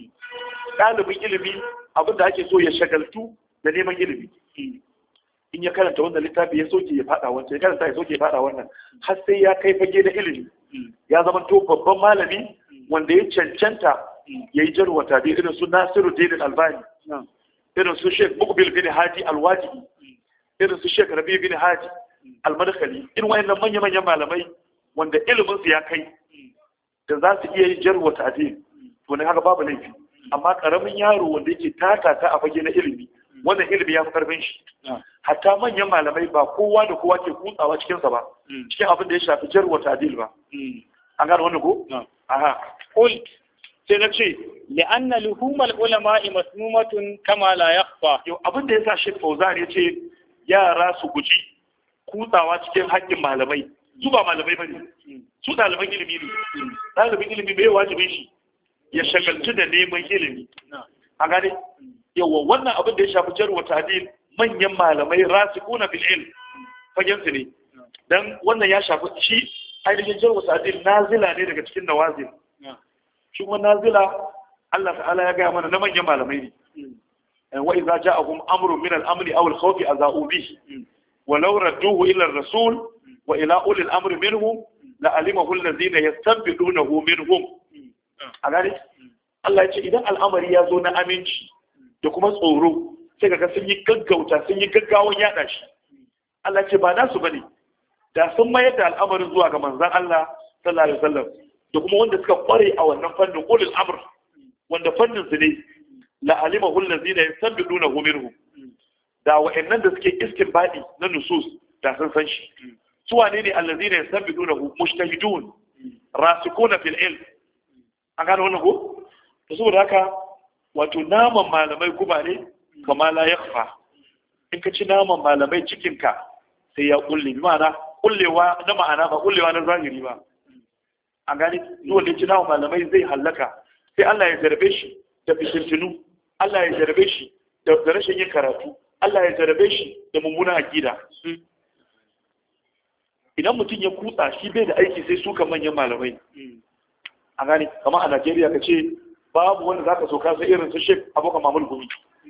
Ɗalibin ilimi abinda ake so ya shagaltu da neman ilimi. In ya karanta wannan littafi ya soke ya fada wancan, ya karanta ya soke ya fada wannan, har sai ya kai fage da ilimi. Ya zama to babban malami wanda ya cancanta ya yi jarwa tabi irin su Nasiru Dinin Albani, irin su Sheikh Mukbil bin Hadi Alwajibi, irin su Sheikh Rabi bin Hadi Almadkhali, irin wayannan manya-manyan malamai wanda ilimin su ya kai da za su iya yin jarwa tabi, to ne haka babu laifi. Amma karamin yaro wanda yake takata a fage na ilimi, wannan ilimi ya fi karfin shi. Hatta manyan malamai ba kowa da kowa ke kutsawa cikinsa ba, cikin abin da ya shafi jarwa ta'dil ba. An gane wannan ko? Aha. Qult, sai na ce li'anna luhumal ulama'i masmumatun kama la yakhfa. Yau abin da yasa Sheikh Fauzan ya ce yara su guji kutsawa cikin haƙƙin malamai. Su ba malamai bane. Su ɗaliban ilimi ne. Ɗalibin ilimi bai wajibin shi ya shagaltu da neman ilimi. An gane? Yawa wannan abin da ya shafi jarwa ta'dil manyan malamai rasikuna bil ilm fagen su ne. Dan wannan ya shafi shi ainihin jarwa ta'dil nazila ne daga cikin nawazil. Shi kuma nazila Allah ta'ala ya gaya mana na manyan malamai ne. Wa idza ja'ahum amrun min al-amri aw al-khawf aza'u bihi wa law radduhu ila ar-rasul wa ila ulil amri minhum la alimahu alladhina yastanbidunahu minhum. A gane Allah ya ce idan al'amari ya zo na aminci da kuma tsoro sai kaga sun yi gaggauta sun yi gaggawan yada shi. Allah ce ba nasu bane, da sun mayar da al'amarin zuwa ga manzon Allah sallallahu alaihi wasallam da kuma wanda suka kware a wannan fannin ulul amr wanda fannin su ne la alimahu allazina yastanbidunahu minhum da wa'annan da suke istinbadi na nusus da sun san shi su wane ne allazina yastanbidunahu mujtahidun rasikuna fil ilm an gano wannan ko to saboda haka wato naman malamai guba ne kama la yakhfa in ka ci naman malamai cikin ka sai ya kulle bi ma'ana kullewa na ma'ana ba kullewa na zahiri ba an gani duk wanda ya ci naman malamai zai hallaka sai Allah ya jarabe shi da fitintunu Allah ya jarabe shi da rashin yin karatu Allah ya jarabe shi da mummunan aqida idan mutum ya kutsa shi bai da aiki sai suka manyan malamai a gani kamar a Najeriya ka ce babu wanda zaka so ka sai irin su Sheikh Abubakar Mahmud Gumi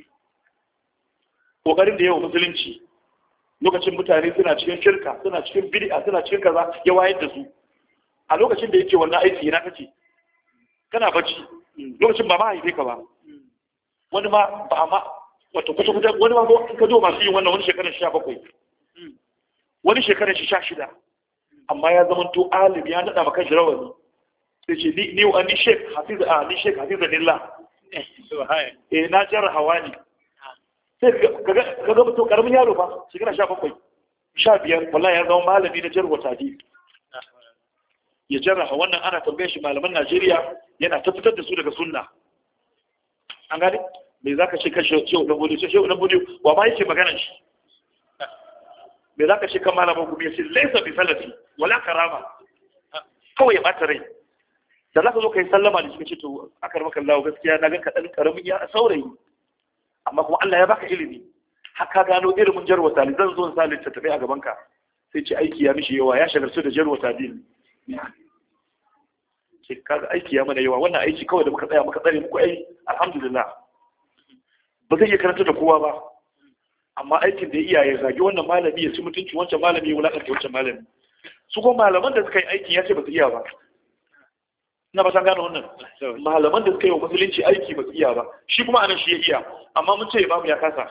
kokarin da yawa musulunci lokacin mutane suna cikin shirka suna cikin bid'a suna cikin kaza ya wayar da su a lokacin da yake wannan aiki yana kace kana bacci lokacin ba ma haife ka ba wani ma ba ma wato kusa kusa wani ma in ka zo masu yin wannan wani shekarar sha bakwai wani shekarar shi sha shida amma ya zama to alim ya nada maka shi rawani sai ce ni ni wani shek hafiz a ni shek hafiz billah eh na jar hawani sai kaga kaga mutum karamin yaro ba shekara sha bakwai sha biyar wallahi ya zama malami na jarwa tadi ya jarraha wannan ana tambayar shi malaman Najeriya yana ta fitar da su daga sunna an gane me zaka ce kan shehu dan bodi shehu dan bodi wa ma yake magana shi me zaka ce kan malaman ku yace laysa bi salati wala karama kawai ya bata rai da zaka zo kai sallama da shi kace to akar maka Allah gaskiya na ga ka dan karamin ya saurayi amma kuma Allah ya baka ilimi haka gano ilimin jarwa tali zan zo in sa littattafai a gaban ka sai ce aiki ya mishi yawa ya shagartu da jarwa tali ke kaga aiki ya mana yawa wannan aiki kawai da muka tsaya muka tsare muku ai alhamdulillah ba zai iya karanta da kowa ba amma aikin da iya ya zagi wannan malami ya ci mutunci wancan malami ya wulakanta wancan malami su kuma malaman da suka yi aikin ya ce ba su iya ba ina ba san gane wannan malaman da suka yi wa musulunci aiki ba su iya ba shi kuma anan shi ya iya amma mun ce imamu ya kasa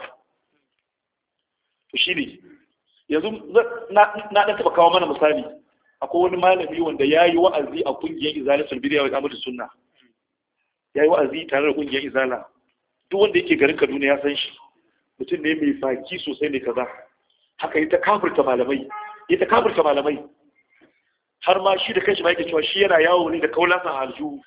to shi ne yanzu na ɗan taɓa kawo mana misali akwai wani malami wanda ya yi wa'azi a kungiyar izala sulbiriya wa amadu sunna ya yi wa'azi tare da kungiyar izala duk wanda yake garin kaduna ya san shi mutum ne mai faki sosai ne kaza haka yi ta kafirta malamai yi ta kafirta malamai har ma shi da kanshi ma yake cewa shi yana yawo ne da kaulasan alju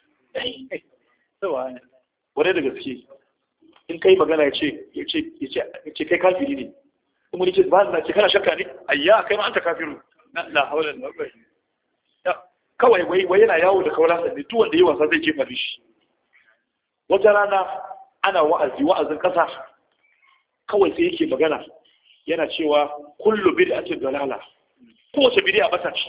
wadai da gaske in kai magana ya ce kai kafiri ne kuma ni ce ba na ce kana shakka ne ayya kai ma an ta kafiru na hawala na bai kawai wai wai yana yawo da kaula sai duk wanda yi wasa zai jefa shi wata rana ana wa'azi wa'azin kasa kawai sai yake magana yana cewa kullu bid'atin dalala kowace bid'a bata ce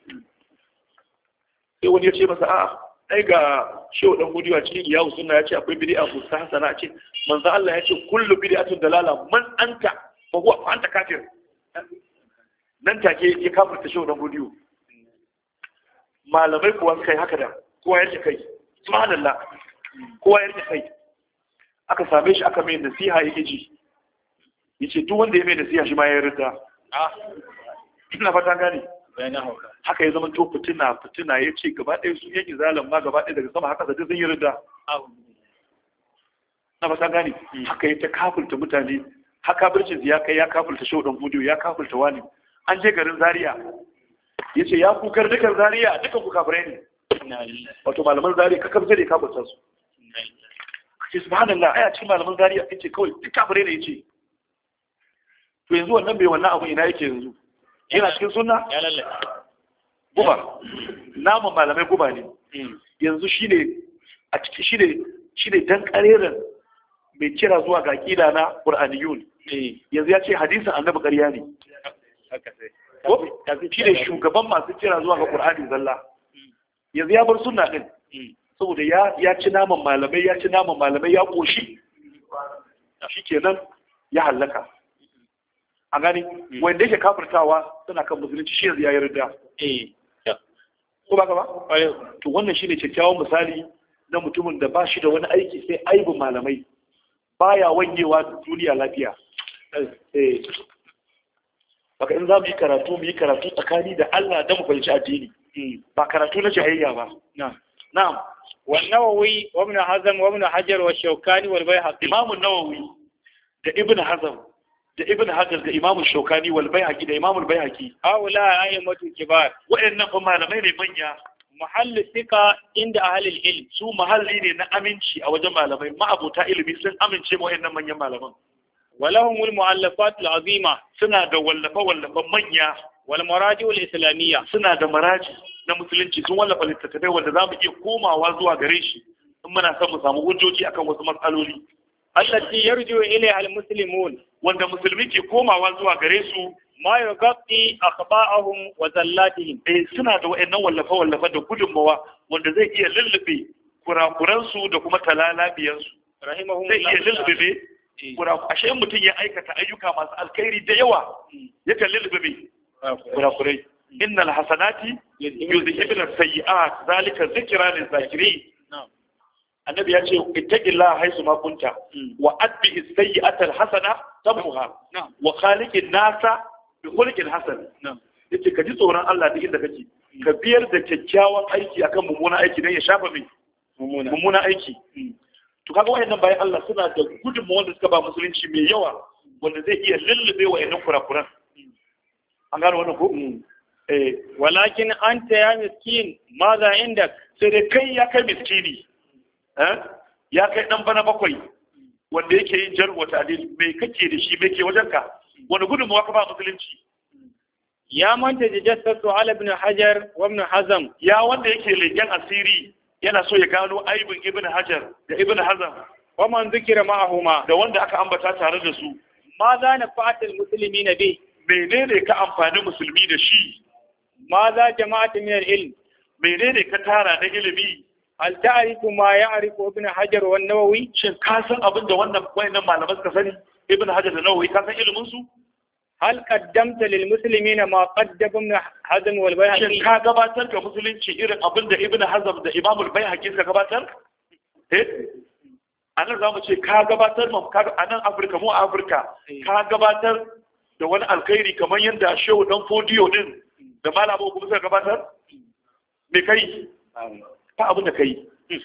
sai wani ya ce masa a'a ai ga shehu dan gudiwa cikin iyawu sunna ya ce akwai bid'a musta hasana ce manzo Allah ya ce kullu bid'atin dalala man anta fa huwa anta kafir nan take ya kafirta shehu dan gudiyo malamai kuwa suka yi haka da kowa ya kai subhanallah kowa ya kai aka same shi aka mai nasiha yake ji yace duk wanda ya mai nasiha shi ma ya yarda ah ina fata gane haka ya zama to fitina fitina yace gaba ɗaya su yake zalan ma gaba ɗaya daga sama haka da sun yarda na fata gane haka ya ta kafirta mutane haka bircin ya kai ya kafirta shehu dan gudiyo ya kafirta wani an je garin Zaria ya ce ya kukar dukan Zaria dukan ku kafirai ne wato malaman Zaria kakar zai ka kafirta su ce subhanallah aya cikin malaman Zaria ya ce kawai duk kafirai ne ya ce to yanzu wannan bai wannan abu ina yake yanzu yana cikin sunna ya lallata guba namun malamai guba ne yanzu shine a cikin shine shine dan karerin mai kira zuwa ga aqida na qur'aniyun yanzu ya ce hadisin annabi ƙarya ne shi ne shugaban masu kira zuwa ga ƙur'ani zalla yanzu ya bar sunna din saboda ya ci naman malamai ya ci naman malamai ya ƙoshi shi kenan ya hallaka a gani wanda yake kafirtawa suna kan musulunci shi yanzu ya yarda ko ba ka ba to wannan shi ne kyakkyawan misali na mutumin da ba shi da wani aiki sai aibin malamai baya wangewa duniya lafiya baka in za mu yi karatu mu yi karatu tsakani da Allah da mu fahimci addini ba karatu na jahiliya ba. Na'am. والنووي وابن حزم وابن حجر والشوكاني والبيهقي. إمام النووي ده ابن حزم ده ابن حجر ده إمام الشوكاني والبيهقي ده إمام البيهقي. هؤلاء أئمة كبار. وإنهم malamai manya. محل الثقة عند أهل العلم. su mahalli ne na aminci a wajen malamai ma'abuta ilimi sun amince mu wayannan manyan malaman. ولهم المؤلفات العظيمة. suna da wallafa wallafa manya. والمراجع الإسلامية. suna da maraji na musulunci sun wallafa littattafai wanda za mu iya komawa zuwa gare shi in muna son mu samu hujjoji akan wasu matsaloli. allati yarju ilayha almuslimun, wanda musulmi ke komawa zuwa gare su. ma yughatti akhba'ahum wa zallatihim, eh suna da wayannan wallafa wallafa da gudunmawa wanda zai iya lullube kurakuran su da kuma talalabiyan su. rahimahum zai iya lullube kurakuran. Ashe mutum ya aikata ayyuka masu alkhairi da yawa yakan lullube kurakurai. innal hasanati yuzhibna as-sayyi'at zalika dhikra lil-zakirin. annabi ya ce ittaqillaha haythu ma kunta wa atbi as-sayyi'ata al-hasana tamhuha wa khaliqin nasa bi khuluqin hasan. yace ka ji tsoron Allah duk inda kake, ka biyar da kyakkyawan aiki akan mummunan aiki dan ya shafa mai mummunan aiki. to kaga wayannan bayan Allah suna da gudunmawa wanda suka ba musulunci mai yawa wanda zai iya lullube wayannan kurakuran. an gano wannan ko eh walakin anta ya miskin maza indak, sai dai kai ya kai miskini eh ya kai dan bana bakwai wanda yake yin jar wata adil, me kake da shi me ke wajenka, wani gudunmawa ka ba musulunci? ya manta da jassatu ala ibn hajar wa ibn hazm, ya wanda yake leken asiri yana so ya gano aibin ibn hajar da ibn hazm, wa man zikira ma'ahuma, da wanda aka ambata tare da su. ma za na fa'atul muslimina bi, menene ka amfani musulmi da shi? ma za jama'atu min al-ilm, menene ka tara na ilimi? hal ta'rifu ma ya'rifu ibn hajar wa an-nawawi, shin ka san abin da wannan wayannan malaman suka sani ibn hajar da nawawi, ka san ilimin su? hal qaddamta lil muslimina ma qaddama ibn hazm wal bayhaqi, shin ka gabatar ga musulunci irin abin da ibn hazm da imam al bayhaqi suka gabatar? eh anan zamu ce ka gabatar mu ka anan Afirka mu a Afirka ka gabatar da wani alkhairi kamar yadda shehu dan fodiyo din da malamu kuma suka gabatar? me kai ta abin da kai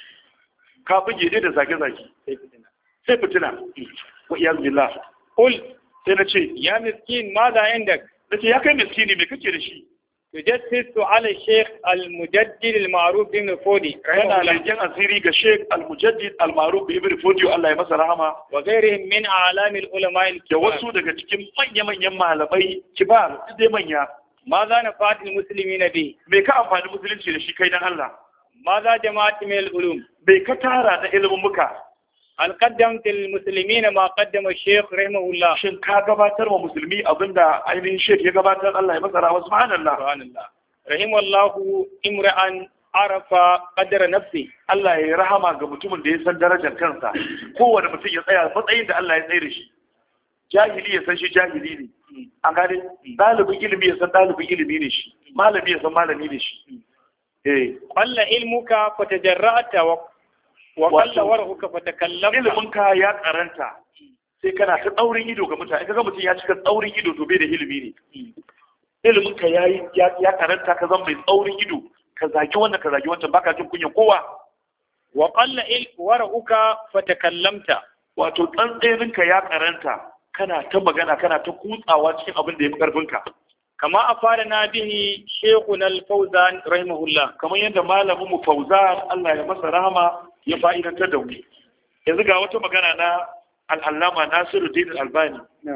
ka buge ne da zage-zage sai fitina wa iyaz billah. qul, sai na ce ya miskin ma za indak, nace ya kai miskini me kake da shi? tujaddisu ala shaykh al-mujaddid al-ma'ruf ibn fodi, yana leken asiri ga sheikh al-mujaddid al-ma'ruf ibn fodi, Allah ya masa rahama, wa ghairihim min a'lam al-ulama da al-kibar, wasu daga cikin manya-manyan malamai kibar dai manya. ma za na fa'atul muslimina bi, me ka amfani musulunci da shi kai dan Allah? ma za jama'atu min al-ulum, me ka tara na ilimin muka? hal qaddamta lil muslimina ma qaddama shaykh rahimahullah, shin ka gabatar wa musulmi abinda ainihin sheikh ya gabatar? Allah ya masa rahama, subhanallah. subhanallah. rahimallahu imra'an arafa qadra nafsi, Allah ya yi rahama ga mutumin da ya san darajar kansa. kowane mutum ya tsaya matsayin da Allah ya tsaye da shi. jahili ya san shi jahili ne, an gane ɗalibin ilimi ya san ɗalibin ilimi ne shi, malami ya san malami ne shi. eh qalla ilmuka fatajarra'ta wa wa qalla war'uka fatakallamta, iliminka ya karanta sai kana ta tsaurin ido ga mutane. kaga mutum ya cika tsaurin ido to bai da ilimi ne. iliminka ya ya karanta ka zama mai tsaurin ido, ka zaki wannan ka zaki wancan, baka jin kunya kowa. wa qalla il war'uka fatakallamta, wato tsantseninka ya karanta kana ta magana kana ta kutsawa cikin abin da ya fi karfinka. kama afadana bihi shaykhuna al-fawzan rahimahullah, kamar yadda malamin mu Fauzan Allah ya masa rahama ya fa'idantar da mu. yanzu ga wata magana na al-allama Nasiruddin al-Albani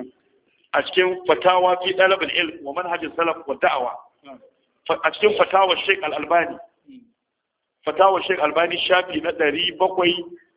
a cikin fatawa fi talab al-ilm wa manhaj salaf wa da'wa, a cikin fatawa Sheikh al-Albani, fatawa Sheikh Albani shafi na ɗari bakwai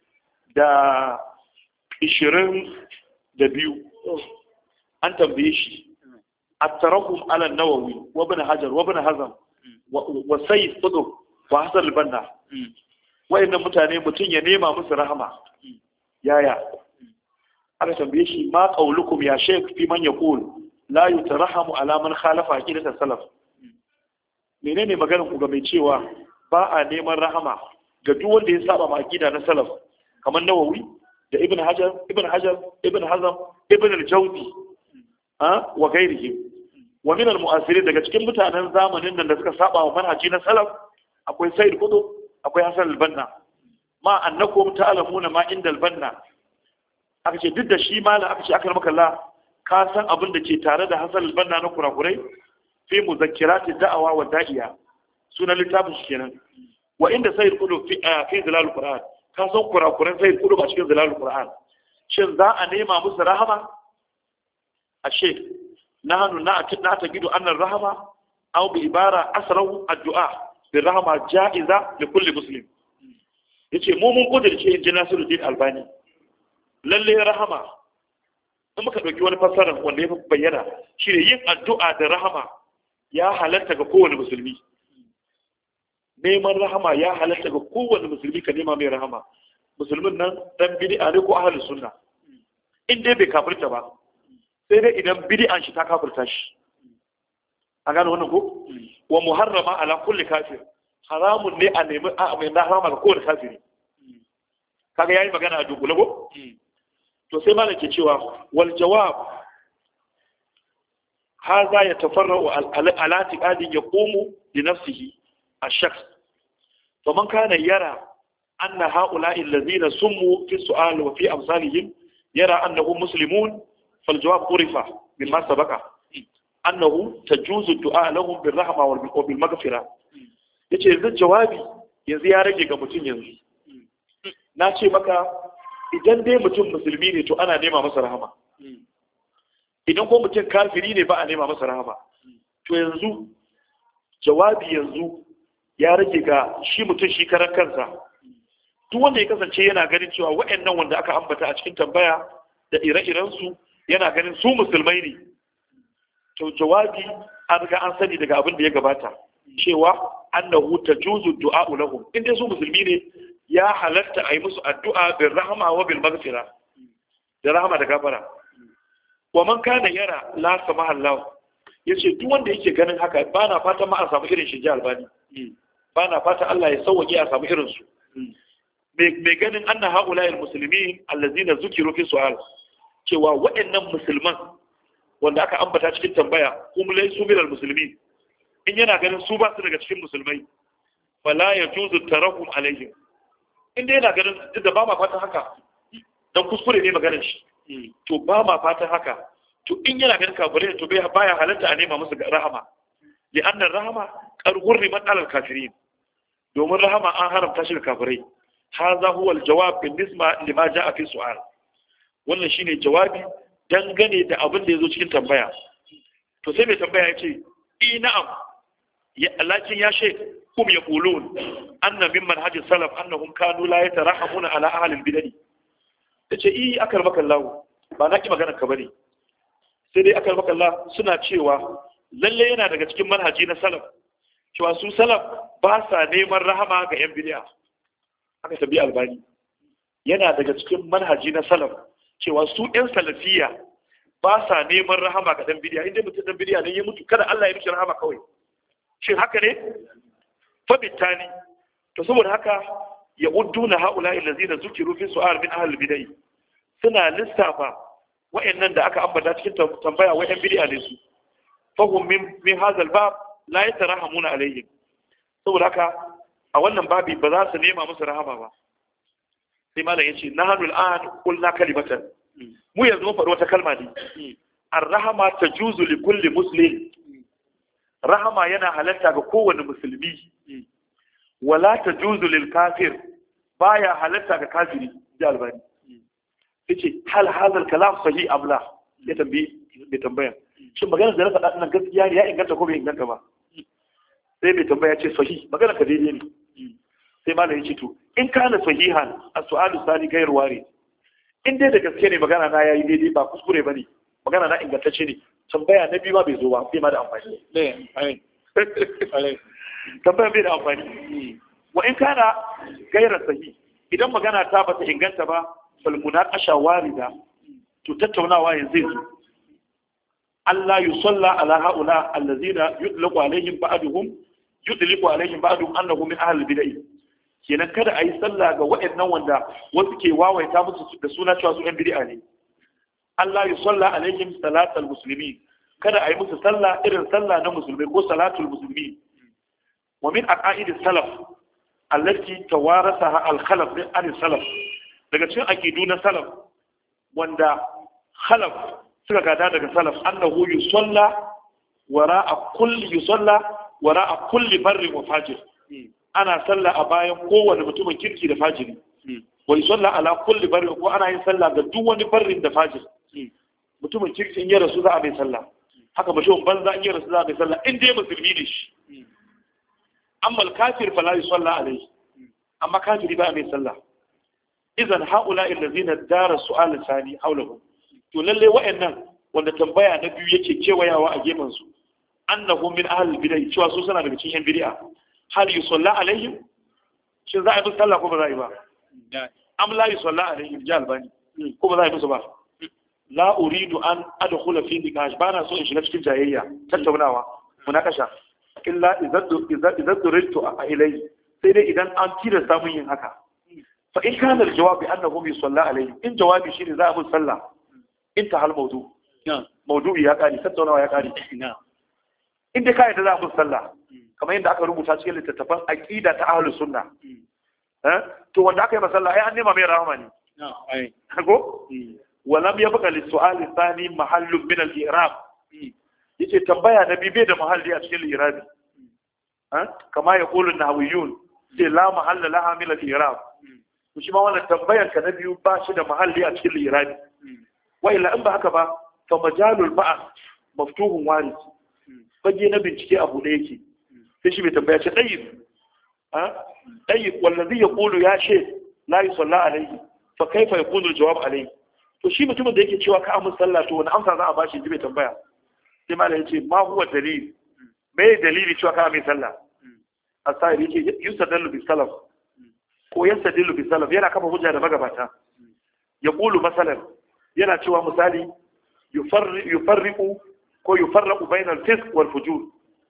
da ishirin da biyu. an tambaye shi الترحم على النووي وابن حجر وابن حزم وسيد قطب وحسن البنا. wayannan mutane mutum ya nema musu rahama yaya? aka tambaye shi ma qaulukum ya sheikh fi man yaqul la yutarahamu ala man khalafa aqidat salaf, menene maganar ku ga mai cewa ba a neman rahama ga duk wanda ya saba ma aqida na salaf kamar Nawawi da Ibn Hajar Ibn Hajar Ibn Hazm Ibn al-Jawzi wa gairihim? wa min al-mu'asirin daga cikin mutanen zamanin nan da suka saba wa manhaji na salaf akwai Sayyid Qutb akwai Hassan al-Banna ma annakum ta'lamuna ma inda al-Banna aka ce duk da shi malam aka ce aka maka Allah ka san abin da ke tare da Hassan al-Banna na kurakurai fi muzakkirati da'awa wa da'iya sunan littafin shi kenan wa inda Sayyid Qutb fi fi zilalul Qur'an ka san kurakuran Sayyid Qutb a cikin zilalul Qur'an shin za a nema musu rahama ashe nahnu na'taqidu anna ar-rahama aw bi ibara asrahu ad-du'a bi rahama ja'iza li kulli muslim yace mu mun kudirce inji Nasiruddin Albani lalle rahama in muka dauki wani fassara wanda ya bayyana shine yin addu'a da rahama ya halatta ga kowane musulmi neman rahama ya halatta ga kowane musulmi ka nema mai rahama musulmin nan dan bid'a ne ko ahlus sunna in dai bai kafirta ba sai dai idan bid'an shi ta kafirta shi a gano wannan ko wa muharrama ala kulli kafir haramun ne a nemi a mai rahama ga kowane kafiri kaga yayi magana a dukule ko to sai malaka cewa wal jawab hadha yatafarra'u ala tiqadin yaqumu li nafsihi ash-shakhs faman kana yara anna ha'ula'i alladhina summu fi su'al wa fi amsalihim yara annahum muslimun fal jawab urifa mimma sabaqa annahu tajuzu ad-du'a lahum bir rahma wal bil maghfira yace yanzu jawabi yanzu ya rage ga mutum yanzu na ce maka idan dai mutum musulmi ne to ana nema masa rahama idan ko mutum kafiri ne ba a nema masa rahama to yanzu jawabi yanzu ya rage ga shi mutum shi karan kansa duk wanda ya kasance yana ganin cewa waɗannan wanda aka ambata a cikin tambaya da ire-irensu yana ganin su musulmai ne to jawabi an riga an sani daga abin da ya gabata cewa annahu tajuzu du'a lahum in dai su musulmi ne ya halatta a yi musu addu'a bil rahama wa bil maghfira da rahama da gafara wa man kana yara la samaha Allah yace duk wanda yake ganin haka ba na fata ma a samu irin shi ji albani ba na fata Allah ya sauwaje a samu irin su mai ganin anna haula'il muslimin allazina zukiru fi su'al cewa waɗannan musulman wanda aka ambata cikin tambaya kuma laysu minal muslimin in yana ganin su ba su daga cikin musulmai fala yajuzu tarahum alaihim inda yana ganin duk da ba ma fatan haka dan kuskure ne maganar shi to ba ma fatan haka to in yana ganin kafirai to bai baya halatta a nema musu rahama li anna rahama qad hurrimat alal kafirin domin rahama an haramta shi ga kafirai hadha huwa aljawab بالنسبه lima jaa fi su'al wannan shine jawabi dangane da abin da yazo cikin tambaya to sai mai tambaya yace i na'am ya lakin ya shek kum yaqulun anna min manhaj salaf annahum kanu la yatarahamuna ala ahli albid'ah tace i akal makallahu ba na ki magana ka bane sai dai akal makallahu suna cewa lalle yana daga cikin manhaji na salaf cewa su salaf ba sa neman rahama ga yan bid'a aka tabi albani yana daga cikin manhaji na salaf cewa su yan salafiya ba sa neman rahama ga dan bid'a inda mutum dan bid'a ne ya mutu kada Allah ya mishi rahama kawai shin haka ne fa bitani to saboda haka ya udduna haula allazina zukiru fi su'al min ahli bid'ah suna lissafa wa'annan da aka ambata cikin tambaya wa yan bid'a ne su fahum min min hadha al-bab la yatarahamuna alayhim saboda haka a wannan babi ba za su nema musu rahama ba sai malam yace nahnu al-an qulna kalimatan mu yanzu mun faɗi wata kalma ne ar-rahama tajuzu li kulli muslim rahama yana halatta ga kowane musulmi wala tajuzu lil kafir baya halatta ga kafiri da albani yace hal hadha al-kalam sahih am la ya tambaye bai tambaya shin magana da na faɗa nan gaskiya ne ya inganta ko bai inganta ba sai mai tambaya ce sahih magana ka daidai ne sai malam ya ce to in kana sahihan as-su'alu sani gairu wari in dai da gaske ne magana na yayi daidai ba kuskure bane magana na ingantacce ne tambaya na biyu ma bai zo ba sai ma da amfani ne amin tambaya bai da amfani wa in kana gairu sahih idan magana ta bata inganta ba fal munaqasha warida to tattaunawa yanzu zai zo Allah yusalla ala haula allazina yutlaqu alaihim ba'duhum yudliku alaihim ba'dhum annahu min ahli bid'ah kenan kada ayi sallah ga waɗannan wanda wasu ke wawaita musu da suna cewa su ɗan bid'a ne Allah ya salla alaihim salatal muslimin kada a yi musu sallah irin sallah na musulmi ko salatul musulmi. wa min aqaid salaf allati tawarasaha al-khalaf min al-salaf, daga cikin aqidu na salaf wanda khalaf suka gada daga salaf, annahu yusalla wara'a kulli yusalla wara'a kulli barri wa fajir, ana sallah a bayan kowane mutumin kirki da fajiri, wa yusalla ala kulli barri, ko ana yin sallah ga duk wani barrin da fajir. Mutumin kirki in ya rasu za a mai sallah, haka mutumin banza in ya rasu za a mai sallah in dai musulmi ne shi. amma al-kafir fala yusalla alayhi, amma kafiri ba a mai sallah. idan haula allazina dara su'al sani haulahu, to lalle wa'annan wanda tambaya na biyu yake kewayawa a gefen su, annahu min ahli bid'ah, cewa su suna daga cikin bid'a, hal yusalla alaihim, shin za a yi sallah ko ba za a yi ba? am la yusalla alaihim ja albani, ko ba za a yi musu ba? la uridu an adkhula fi nikash, ba na so in shiga cikin jayayya tattaunawa munakasha, illa idza idza duriltu ilayhi, sai dai idan an tilasta mun yin haka. fa in kana aljawabi annahu yusalla alayhi, in jawabi shine za a mun sallah, in ta hal mawdu mawdu'i ya kare, tattaunawa ya kare. in dai kai da za a mun sallah kamar yadda aka rubuta cikin littattafan aqida ta ahlus sunna, eh to wanda aka yi masalla ai an nema mai rahama ne ko walam yabqa lis-su'ali thani mahallun min al-i'rab, yace tambaya na bibe da mahalli a cikin al-i'rabi, eh kama yaqulu an-nahwiyun sai la mahalla laha min al-i'rab, to shi ma wannan tambayar ka na biyu ba shi da mahalli a cikin al-i'rabi. wa illa in ba haka ba fa majalul ba'th maftuhun warid, fage na bincike abu da yake, sai shi bai tambaya ce tayyib ha tayyib wallazi yaqulu ya shay la yusalla alayhi fa kayfa yakunu al-jawab alayhi, to shi mutumin da yake cewa ka amu sallah, to wani amsa za a bashi ji bai tambaya. sai malai yace ma huwa dalil, me dalili cewa ka amu sallah? asai yace yusadallu bi salaf, ko yastadillu bi salaf, yana kafa hujja da magabata. yaqulu masalan, yana cewa misali yufarriqu ko yufarraqu bayna al-fisq wal fujur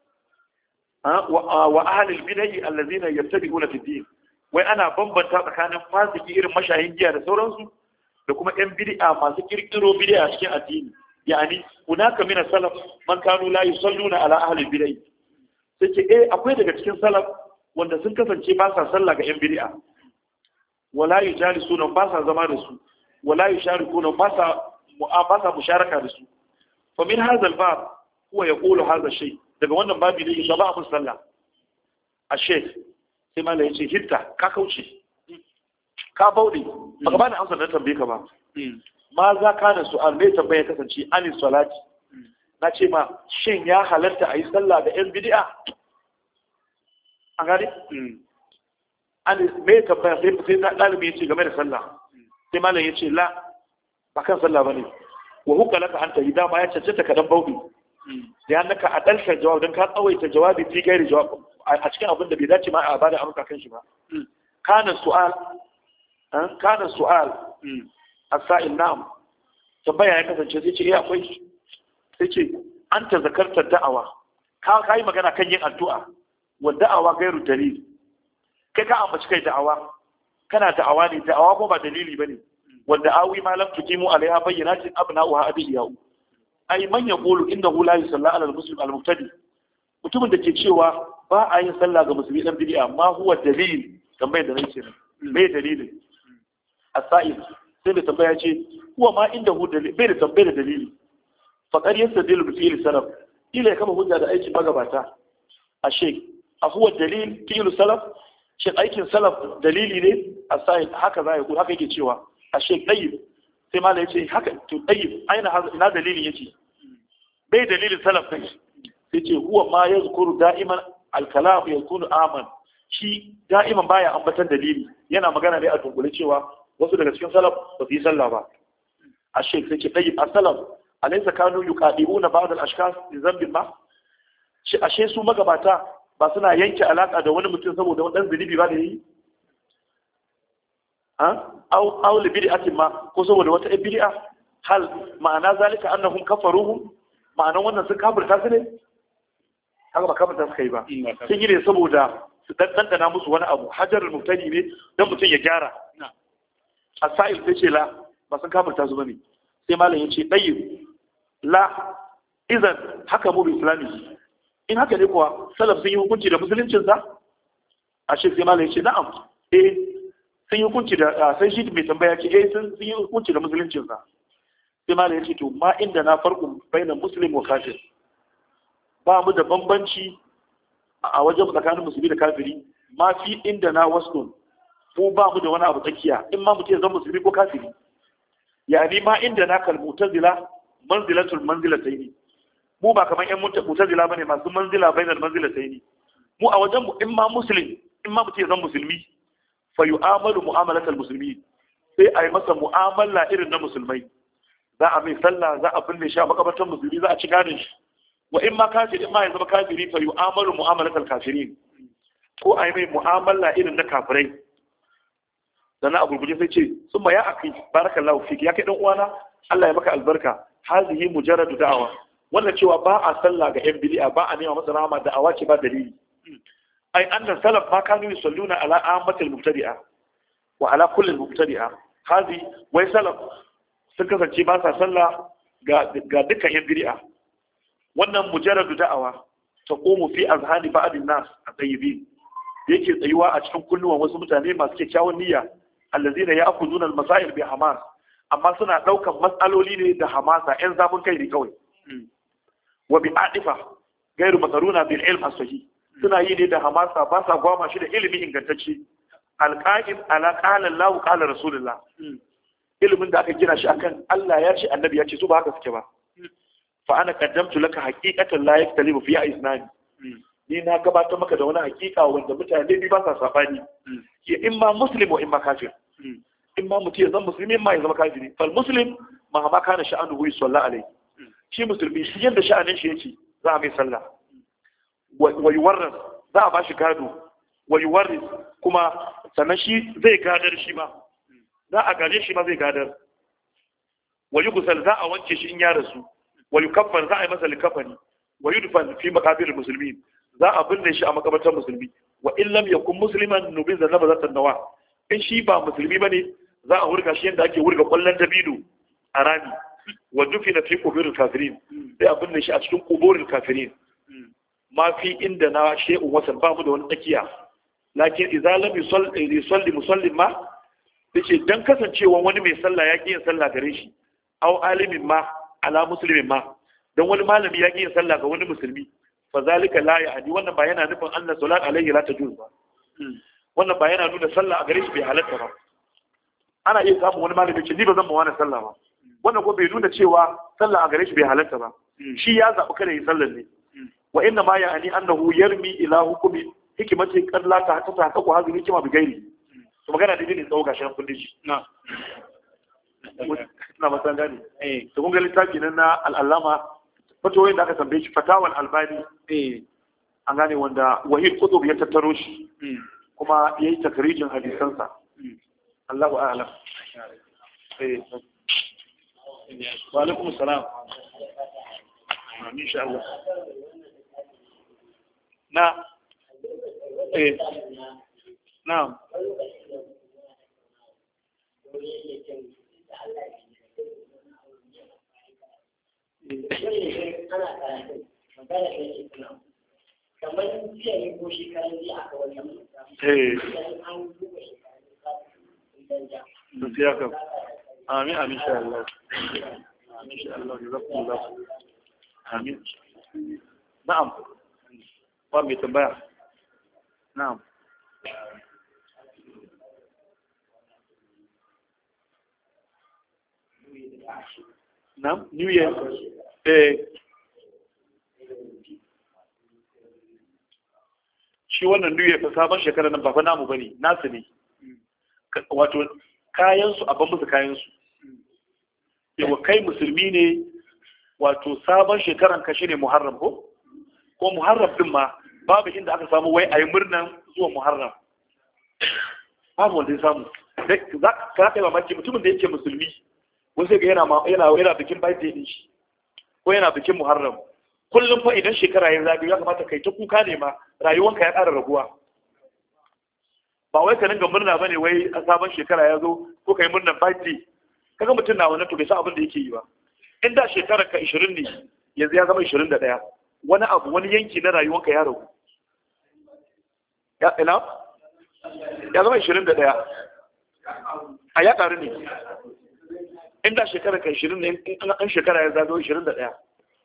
wa ahli al-bid'ah allazina yabtadi'una fi din, wai ana bambanta tsakanin fasiki irin mashayin giya da sauransu da kuma yan bid'a masu kirkiro bid'a cikin addini. yani hunaka min salaf man kanu la yusalluna ala ahli al-bid'ah, sai ce eh akwai daga cikin salaf wanda sun kasance ba sa sallah ga yan bid'a, wala yujalisuna, ba sa zama da su, wala yusharikuna, ba sa mu'amala musharaka da su. fa min hadha al-bab huwa yaqulu hadha shay, daga wannan babi ne ya ba mu sallah a sheikh sai malai yace hitta ka kauce ka bauɗe baka bani amsa da tambaye ka ba. ma za ka da su'al mai tambaya kasance anis salati, na ce ma shin ya halatta a yi sallah da yan bid'a? an gani anis mai tambaya sai sai na ɗalibi ya ce game da sallah, sai malam ya ce la ba kan sallah ba ne, wa hukka laka an tahi, dama ya cancanta ka dan bauɗe da ya naka a ɗalka jawab don ka tsawaita jawabi fi gairi jawab a cikin abin da bai dace ma a bada amsa kan shi ba. kana su'al kana su'al as-sa'il na'am, tambaya ya kasance sai ce eh akwai, sai ce an ta zakarta da'awa, ka kai magana kan yin addu'a, wa da'awa gairu dalil, kai ka ambaci kai da'awa, kana da'awa ne, da'awa ko ba dalili bane, wanda awi ma lam tuqimu alaiha bayyinatin abna'uha abiyahu, ai man yaqulu innahu la yusalla ala al-muslim al-mubtadi, mutumin da ke cewa ba a yin sallah ga musulmi dan bid'a, ma huwa dalil, tambayar da nake nan me dalilin? as-sa'il sai da tambaya ce huwa ma indahu dalil, bai da tambayar da dalili, fa qad yastadilu bi fi'l salaf, ila kama hujja da aikin magabata. a sheikh a huwa dalil fi'l salaf, shi aikin salaf dalili ne? as-sa'il haka za ya ku haka yake cewa a sheikh tayyib, sai malai yace haka to tayyib aina ina dalilin yake? bai dalilin salaf kai, sai ce huwa ma yazkuru da'iman al-kalam yakunu aman, shi da'iman baya ambatan dalili, yana magana ne a dunkule cewa wasu daga cikin salaf ba su yi sallah ba. a sheikh sai ce tayyib as-salaf alaysa kanu yuqadiuna ba'd al-ashkhas bi dhanbin ma, shi ashe su magabata ba suna yanke alaka da wani mutum saboda wani dan zunubi ba da yi ha au au li bid'atin ma, ko saboda wata bid'a, hal ma'ana zalika annahum kafaruhum, ma'anan wannan sun kafirta su ne? haka ba kafirta suka yi ba, sun yi ne saboda su dandana musu wani abu, hajarul mubtadi ne dan mutum ya gyara. as-sa'il sai ce la, ba sun kafirta su bane. sai malam yace dayyib la idan haka mu bi islami in haka ne kuwa salaf sun yi hukunci da musuluncin sa a shi sai malai ce na'am eh sun yi hukunci da sai shi mai tambaya ce eh sun yi hukunci da musuluncin sa sai malai ya ce to ma inda na farkon bainan muslim wa kafir ba mu da bambanci a wajen tsakanin musulmi da kafiri ma fi inda na wasu mu ba mu da wani abu tsakiya in ma mutum zan musulmi ko kafiri yani ma inda na kal mutazila manzilatul manzilatayn mu ba kamar yan mutazila bane masu manzila bainal manzilatayn mu a wajen mu in ma muslim in ma mutum zan musulmi fa yu'amalu mu'amalatal muslimin sai a yi masa mu'amala irin na musulmai za a mai sallah za a binne shi a makabartar musulmi za a ci gadin shi wa in ma kafiri in ma ya zama kafiri fa yu'amalu mu'amalatal kafirin ko a yi mai mu'amala irin na kafirai sannan a gurguje sai ce sun ma ya aki barakallahu fiki ya kai dan uwana Allah ya maka albarka hazihi mujarradu da'awa wannan cewa ba a sallah ga yan bid'a ba a nema masa rahama da'awa ce ba dalili ai anna salaf ma kanu yusalluna ala ammatil mubtadi'a wa ala kulli mubtadi'a hazi wai salaf sun kasance ba sa sallah ga ga dukkan yan bid'a wannan mujarradu da'awa taqumu fi azhani ba'd an-nas at-tayyibin yake tsayuwa a cikin kunnuwan wasu mutane masu kyakkyawan niyya allazina ya'khuduna al-masail bi hamas amma suna daukan matsaloli ne da hamasa ɗan zafin kai ne kawai wa bi adifa gairu masaruna bil ilm as-sahih suna yi ne da hamasa ba sa gwama shi da ilimi ingantacce alqa'im ala qala Allah qala rasulullah ilimin da aka gina shi akan Allah ya ce annabi ya ce su ba haka suke ba fa ana qaddamtu laka haqiqatan la yaktalibu fiha isnani ni na gabatar maka da wani hakika wanda mutane bi ba sa sabani ya in ma muslim wa in ma kafir in ma mutum ya zama musulmi in ma ya zama kafiri fal muslim ma ma kana sha'anuhu sallallahu alaihi shi musulmi shi yanda sha'anin shi yake za a mai sallah wa yuwarris za a bashi gado wa yuwarris kuma sannan shi zai gadar shi ma za a gade shi ma zai gadar wa yugusal za a wanke shi in ya rasu wa yukaffar za a yi masa likafani wa yudfan fi maqabir muslimin za a binne shi a makabartar musulmi wa in lam yakun musliman nubiza nabazatan nawa in shi ba musulmi bane za a wurga shi yanda ake wurga kwallon dabino a rami wa dufina fi quburil kafirin sai a binne shi a cikin quburil kafirin ma fi inda na shay'un wasan ba mu da wani tsakiya lakin idza lam yusalli yusalli musallin ma yace dan kasancewa wani mai sallah ya ki yin sallah gare shi aw alimin ma ala muslimin ma dan wani malami ya ki yin sallah ga wani musulmi fa zalika la ya'ni wannan ba yana nufin anna salat alayhi la tajuz ba wannan ba yana nuna sallah a gare shi bai halatta ba ana iya samun wani malami ce ni ba zan ma wani sallah ba wannan ko bai nuna cewa sallah a gare shi bai halatta ba shi ya zabi kada yi sallar ne wa inna ma ya'ni annahu yarmi ila hukmi hikmati qad la ta ta ta ko hazin hikima bi gairi to magana da ne tsawo gashin kundin shi na na masan gani eh to kun ga littafi nan na al-allama fatoyin da aka tambaye shi fatawan albani eh an gane wanda wahid qutub ya tattaro shi kuma yayi takrijin hadisansa Allahu a'lam eh wa alaikum salam insha Allah na eh na'am kamar jiya ne ko shekarun jiya aka wannan eh ya kam amin amin insha Allah amin insha Allah jazakumullah amin na'am ba mai tambaya na'am na'am new year eh shi wannan new year fa sabon shekara nan ba fa namu bane nasu ne wato kayan su abin musu kayan su yawa kai musulmi ne wato sabon shekaran ka shine muharram ko ko muharram din ma babu inda aka samu wai ayi murnan zuwa muharram babu wanda ya samu za ka kai mamaki mutumin da yake musulmi wasu ga yana yana yana bikin birthday din shi ko yana bikin muharram kullum fa idan shekara ya zagayo ya kamata kai ta kuka ne ma rayuwanka ya ƙara raguwa ba wai ka dinga murna bane wai a sabon shekara ya zo ko kai murnar birthday kaga mutum na wannan to bai san abin da yake yi ba in da shekarar ka ishirin ne yanzu ya zama ishirin da ɗaya. Wani abu wani yanki na rayuwanka ya ragu ya ina ya zama ishirin da ɗaya. A ya ƙaru ne inda shekara ka ishirin ne in an shekara ya zago ishirin da ɗaya.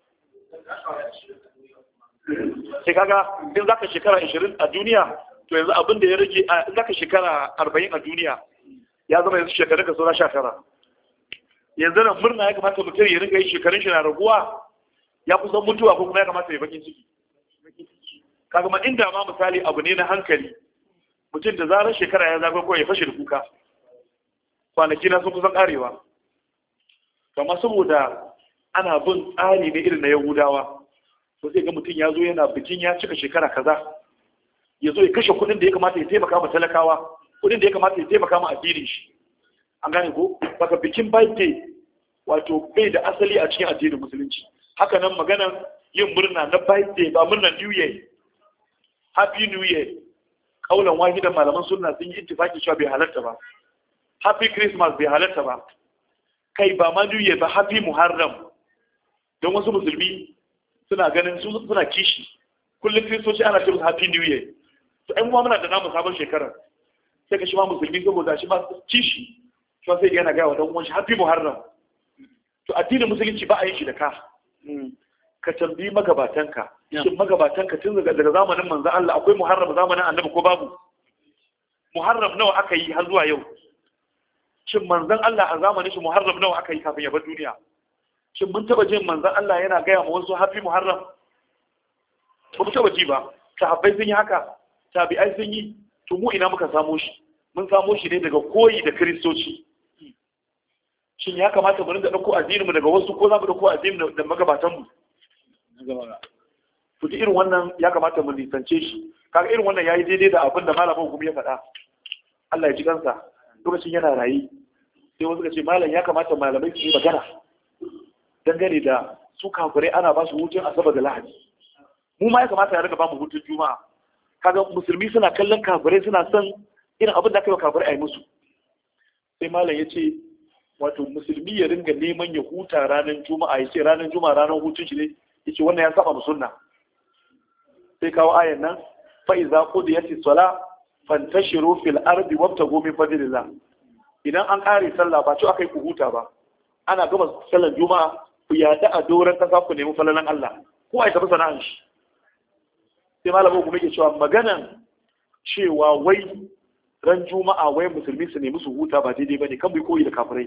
sai kaga in zaka shekara ishirin a duniya to yanzu abin da ya rage in zaka shekara arba'in a duniya ya zama yanzu shekarun ka saura sha tara. Yanzu nan murna ya kamata mutum ya ringa yi shekarun shi na raguwa ya kusan mutuwa ko kuma ya kamata ya bakin ciki. Kaga ma inda ma misali abu ne na hankali mutum da zarar shekara ya zago ko ya fashe da kuka kwanaki na sun kusan karewa. Kama saboda ana bin tsari ne irin na Yahudawa to sai ga mutum ya zo yana bikin ya cika shekara kaza ya zo ya kashe kuɗin da ya kamata ya taimaka ma talakawa kuɗin da ya kamata ya taimaka ma addinin shi. An gane ko baka bikin birthday wato bai da asali a cikin addinin musulunci. Haka nan maganar yin murna na birthday ba murnar new year happy new year kaulan wahidan malaman sunna sun yi ittifaki cewa bai halarta ba. Happy Christmas bai halarta ba. Kai ba ma new year ba happy Muharram don wasu musulmi suna ganin suna kishi kullum kristoci ana ce musu happy new year to ɗan uwa muna da namu sabon shekara sai ka shi ma musulmi saboda shi ma kishi shi ma sai yana gaya wa ɗan uwan shi happy Muharram. To addinin musulunci ba a yin shi da ka ka tambayi magabatanka shin magabatanka tun daga zamanin manzo Allah akwai Muharram zamanin Annabi ko babu? Muharram nawa aka yi har zuwa yau? Shin manzon Allah a zamanin shi Muharram nawa aka yi kafin ya bar duniya? Shin mun taba jin manzon Allah yana gaya ma wasu happy Muharram? Ba mu taba ji ba. Sahabbai sun yi haka, tabi'ai sun yi, to mu ina muka samo shi? Mun samo shi ne daga koyi da Kiristoci. Shin ya kamata mu rinka dauko addinin mu daga wasu ko za mu dauko addinin da magabatan mu? To irin wannan ya kamata mu nisance shi. Kaga irin wannan yayi daidai da abin da malamin kuma ya faɗa. Allah ya ji kansa. Lokacin yana rayi sai wasu ka ce malam ya kamata malamai su yi magana dangane da su kafirai ana ba su hutun asabar da lahadi mu ma ya kamata ya riga ba mu hutun juma'a. Kaga musulmi suna kallon kafirai suna son irin abin da aka yi wa kafirai a yi musu. Sai malam ya ce wato musulmi ya ringa neman ya huta ranar juma'a ya ce ranar juma'a ranar hutun shi ne ya ce wannan ya saba mu sunna. Sai kawo ayan nan fa iza qudiyati salat fantashiru fil ardi wabtagu min fadlillah. Idan an kare sallah ba ci akai ku huta ba ana gama sallar juma'a ku yada a doran kasa ku nemi falalan Allah ko ai tafi sana'an shi. Sai malamin kuma yake cewa maganan cewa wai ran juma'a wai musulmi su nemi su huta ba daidai bane kan bai koyi da kafirai.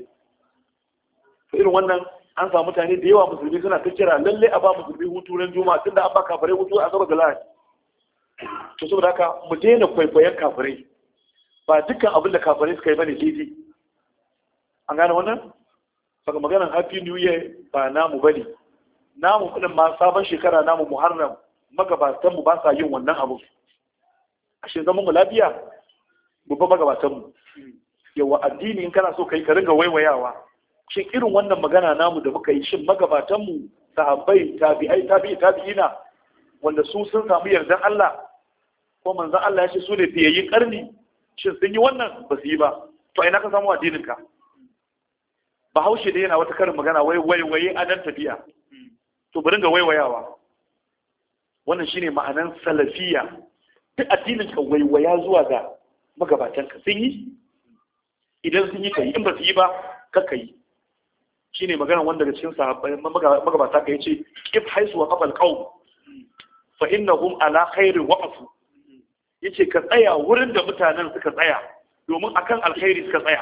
To irin wannan an samu mutane da yawa musulmi suna ta kira lalle a ba musulmi hutu ran juma'a tunda an ba kafirai hutu a gaba da lahadi. To saboda haka mu daina kwaikwayon kafirai ba dukkan abin da kafirai suka yi bane daidai. An gane wannan? Saka maganar happy new year ba namu bane. Namu kudin ma sabon shekara namu Muharram magabatan mu ba sa yin wannan abu. Ashe zaman mu lafiya mu ba magabatan mu. Yawa addini in kana so kai ka ringa waiwayawa. Shin irin wannan magana namu da muka yi shin magabatan mu sahabbai tabi'ai tabi'i tabi'ina wanda su sun samu yardan Allah ko manzon Allah ya ce su ne fiyayyin karni shin sun yi wannan ba su yi ba to ina ka samu addinin ka? Bahaushe da yana wata karin magana wai wai wai adan tafiya to bari ga waiwayawa wannan shine ma'anan salafiya duk addinin ka waiwaya zuwa ga magabatan ka sun yi idan sun yi kai in ba su yi ba kakka yi shine magana wanda daga cikin sahabbai magabata ka yace kif haisu wa qabal qaum fa innahum ala khairi waqfu yace ka tsaya wurin da mutanen suka tsaya domin akan alkhairi suka tsaya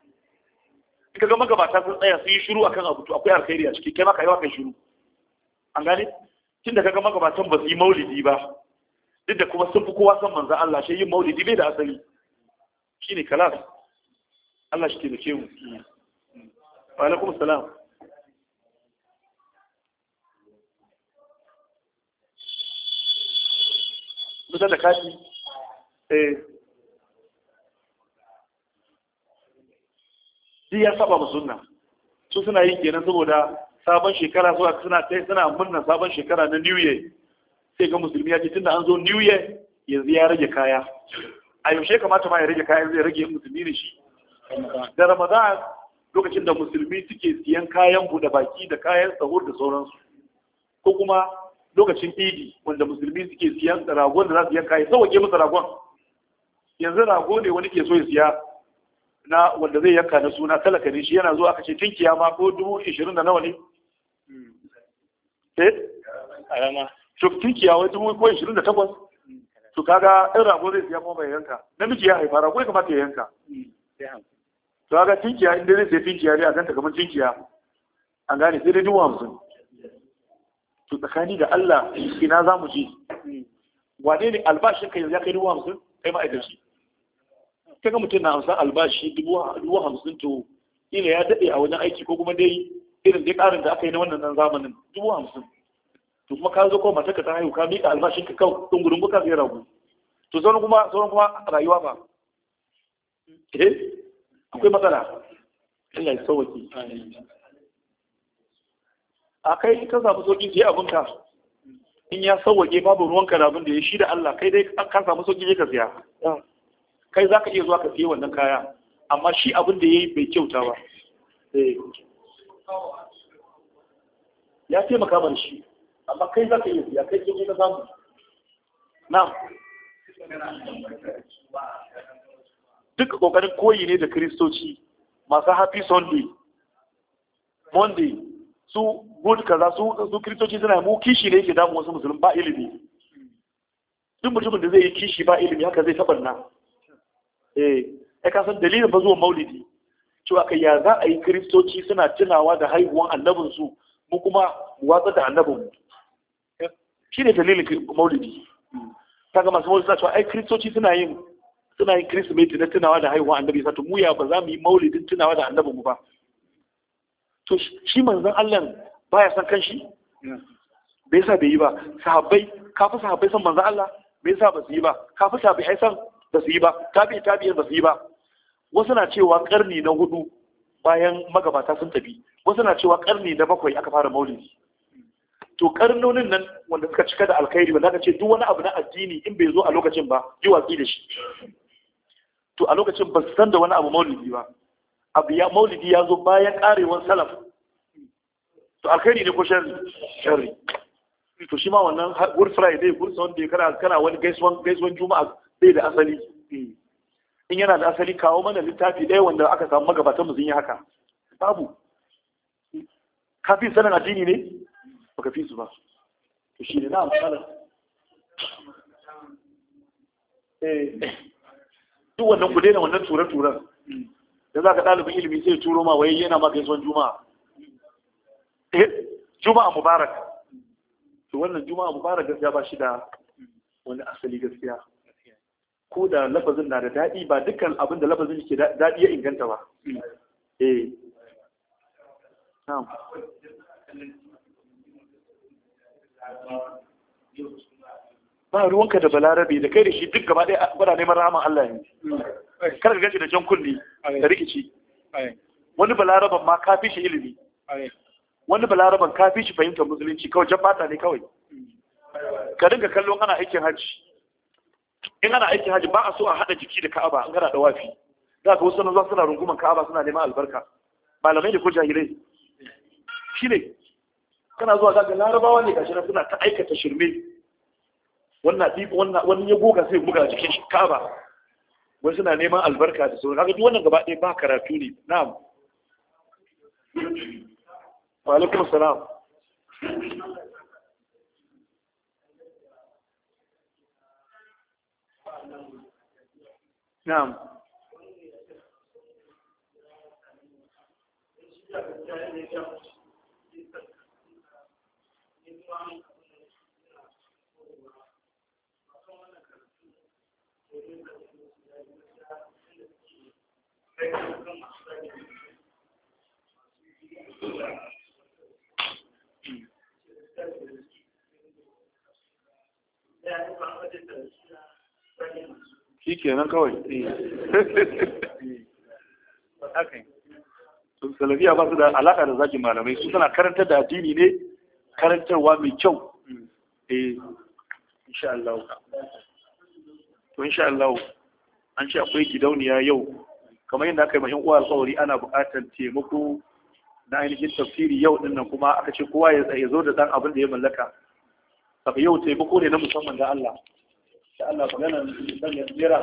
in kaga magabata sun tsaya sun yi shiru akan abu to akwai alkhairi a ciki kai ma kai wa kai shiru an gane tunda kaga magabatan ba su yi maulidi ba duk da kuma sun fi kowa san manzon Allah shi yin maulidi bai da asali shine kalas Allah shi ke da kewu wa alaikum salam kusa da kati eh shi ya saba mu sunna su suna yi kenan saboda sabon shekara zuwa suna kai suna murna sabon shekara na new year sai ga musulmi ya ce tunda an zo new year yanzu ya rage kaya a yaushe kamata ma ya rage kaya zai rage musulmi ne shi da ramadan lokacin da musulmi suke siyan kayan buɗe baki da kayan sahur da sauransu ko kuma lokacin idi wanda musulmi suke siyan ragon da za su yanka ya sauke musu ragon. Yanzu rago ne wani ke so ya siya na wanda zai yanka na suna talaka ne shi yana zuwa aka ce tinkiya ma ko dubu ishirin da nawa ne? Eh? Arama. To tinkiya wai dubu ko ishirin da takwas? To kaga ɗan rago zai siya kuma bai yanka. Namiji ya haifa rago ya kamata ya yanka. To kaga tinkiya inda zai sai tinkiya ne a kanta kamar tinkiya. An gane sai dai dubu hamsin. To tsakani da Allah ina za mu je? Wane ne albashin ka yanzu ya kai dubu hamsin? Kai ma'aikaci. Kaga mutum na amsa albashi dubu hamsin to ila ya daɗe a wajen aiki ko kuma dai irin dai ƙarin da aka yi na wannan nan zamanin dubu hamsin. To kuma ka zo kawai matarka ta haihu ka miƙa albashin ka kawai ɗungurin buka zai ragu. To sauran kuma sauran kuma rayuwa ba. Eh? Akwai matsala. Allah ya sauwaki. A kai ka samu sauƙi sai abinka. In ya sauwake babu ruwanka da abin da ya shi da Allah kai dai ka samu sauƙi ne ka siya. Kai za ka iya zuwa ka siya wannan kaya amma shi abin da ya yi bai kyauta ba. Ya taimaka mana shi amma kai za ka iya siya kai ke ka samu. Na'am. Duka kokarin koyi ne da Kiristoci masu happy Sunday, Monday, su good kaza su su Kiristoci suna mu kishi ne yake damu wasu musulun ba ilimi. Duk mutumin da zai yi kishi ba ilimi haka zai tabarna. Eh, ai ka san dalilin ba zuwa Maulidi. Cewa kai ya za a yi Kiristoci suna tunawa da haihuwan annabinsu mu kuma watsa da annabinmu. Shi ne dalilin Maulidi. Kaga masu Maulidi suna cewa ai Kiristoci suna yin suna yin Kirsimeti na tunawa da haihuwan annabi sa to mu ya ba za mu yi Maulidin tunawa da annabinmu ba. To shi manzon Allah baya san kanshi? Bai yasa bai yi ba. Sahabbai kafi sahabbai san manzon Allah bai yasa ba su yi ba. Kafi tabi'ai san ba su yi ba. Tabi'i tabi'in ba su yi ba. Wasu na cewa karni na hudu bayan magabata sun tafi. Wasu na cewa karni na bakwai aka fara Maulidi. To karnonin nan wanda suka cika da alkhairi wanda aka ce duk wani abu na addini in bai zo a lokacin ba yi watsi da shi. To a lokacin ba su san da wani abu Maulidi ba. Abu ya Maulidi ya zo bayan karewar salaf. To alkhairi ne ko sharri? Sharri. To shi ma wannan Good Friday, Good Sunday kana kana wani gaisuwan gaisuwan Juma'a bai da asali. In yana da asali kawo mana littafi ɗaya wanda aka samu magabatan mu sun yi haka. Babu. Kafin sanin addini ne? Baka fi su ba. To shi ne na amfana. Eh. Duk wannan ku daina wannan ture-turen. Da za ka ɗalibin ilimi sai turo ma waye yana ma gaisuwan Juma'a. Eh, Juma'a Mubarak. To wannan Juma'a Mubarak gaskiya ba shi da wani asali gaskiya. Ko da lafazin na da daɗi ba dukkan abin da lafazin ke daɗi ya inganta ba. Eh. Na'am. Ba ruwanka da balarabe da kai da shi duk gaba ɗaya gwada neman rahaman Allah ne. Kar ka gashi da jan kulli da rikici. Wani balaraban ma ka fi shi ilimi. Wani balaraban ka fi shi fahimtar musulunci kawai jan fata ne kawai. Ka dinga kallon ana aikin hajji. In ana aikin hajji ba a so a haɗa jiki da Ka'aba an gana da wafi. Za ka wasu zuwa suna runguman Ka'aba suna neman albarka. Malamai da ko jahilai. Shi ne. Kana zuwa ga larabawa ne gashi suna ta aikata shirme. Wannan ɗi wannan wani ya goga sai buga jikin Ka'aba. Wai suna neman albarka da sauran. Kaga duk wannan gaba ɗaya ba karatu ne. Na'am. Wa alaikum salam. Na'am. Shi kenan kawai. Salafiya ba su da alaƙa da zagin malamai, su suna karantar da addini ne karantarwa mai kyau. Eh, insha Allah. To insha Allah an ce akwai gidauniya yau kamar yadda aka yi mahim uwa alƙawari ana buƙatar taimako na ainihin tafsiri yau din nan kuma aka ce kowa ya zo da dan abin da ya mallaka. Saka yau taimako ne na musamman da Allah. Da Allah magana dan ya tsira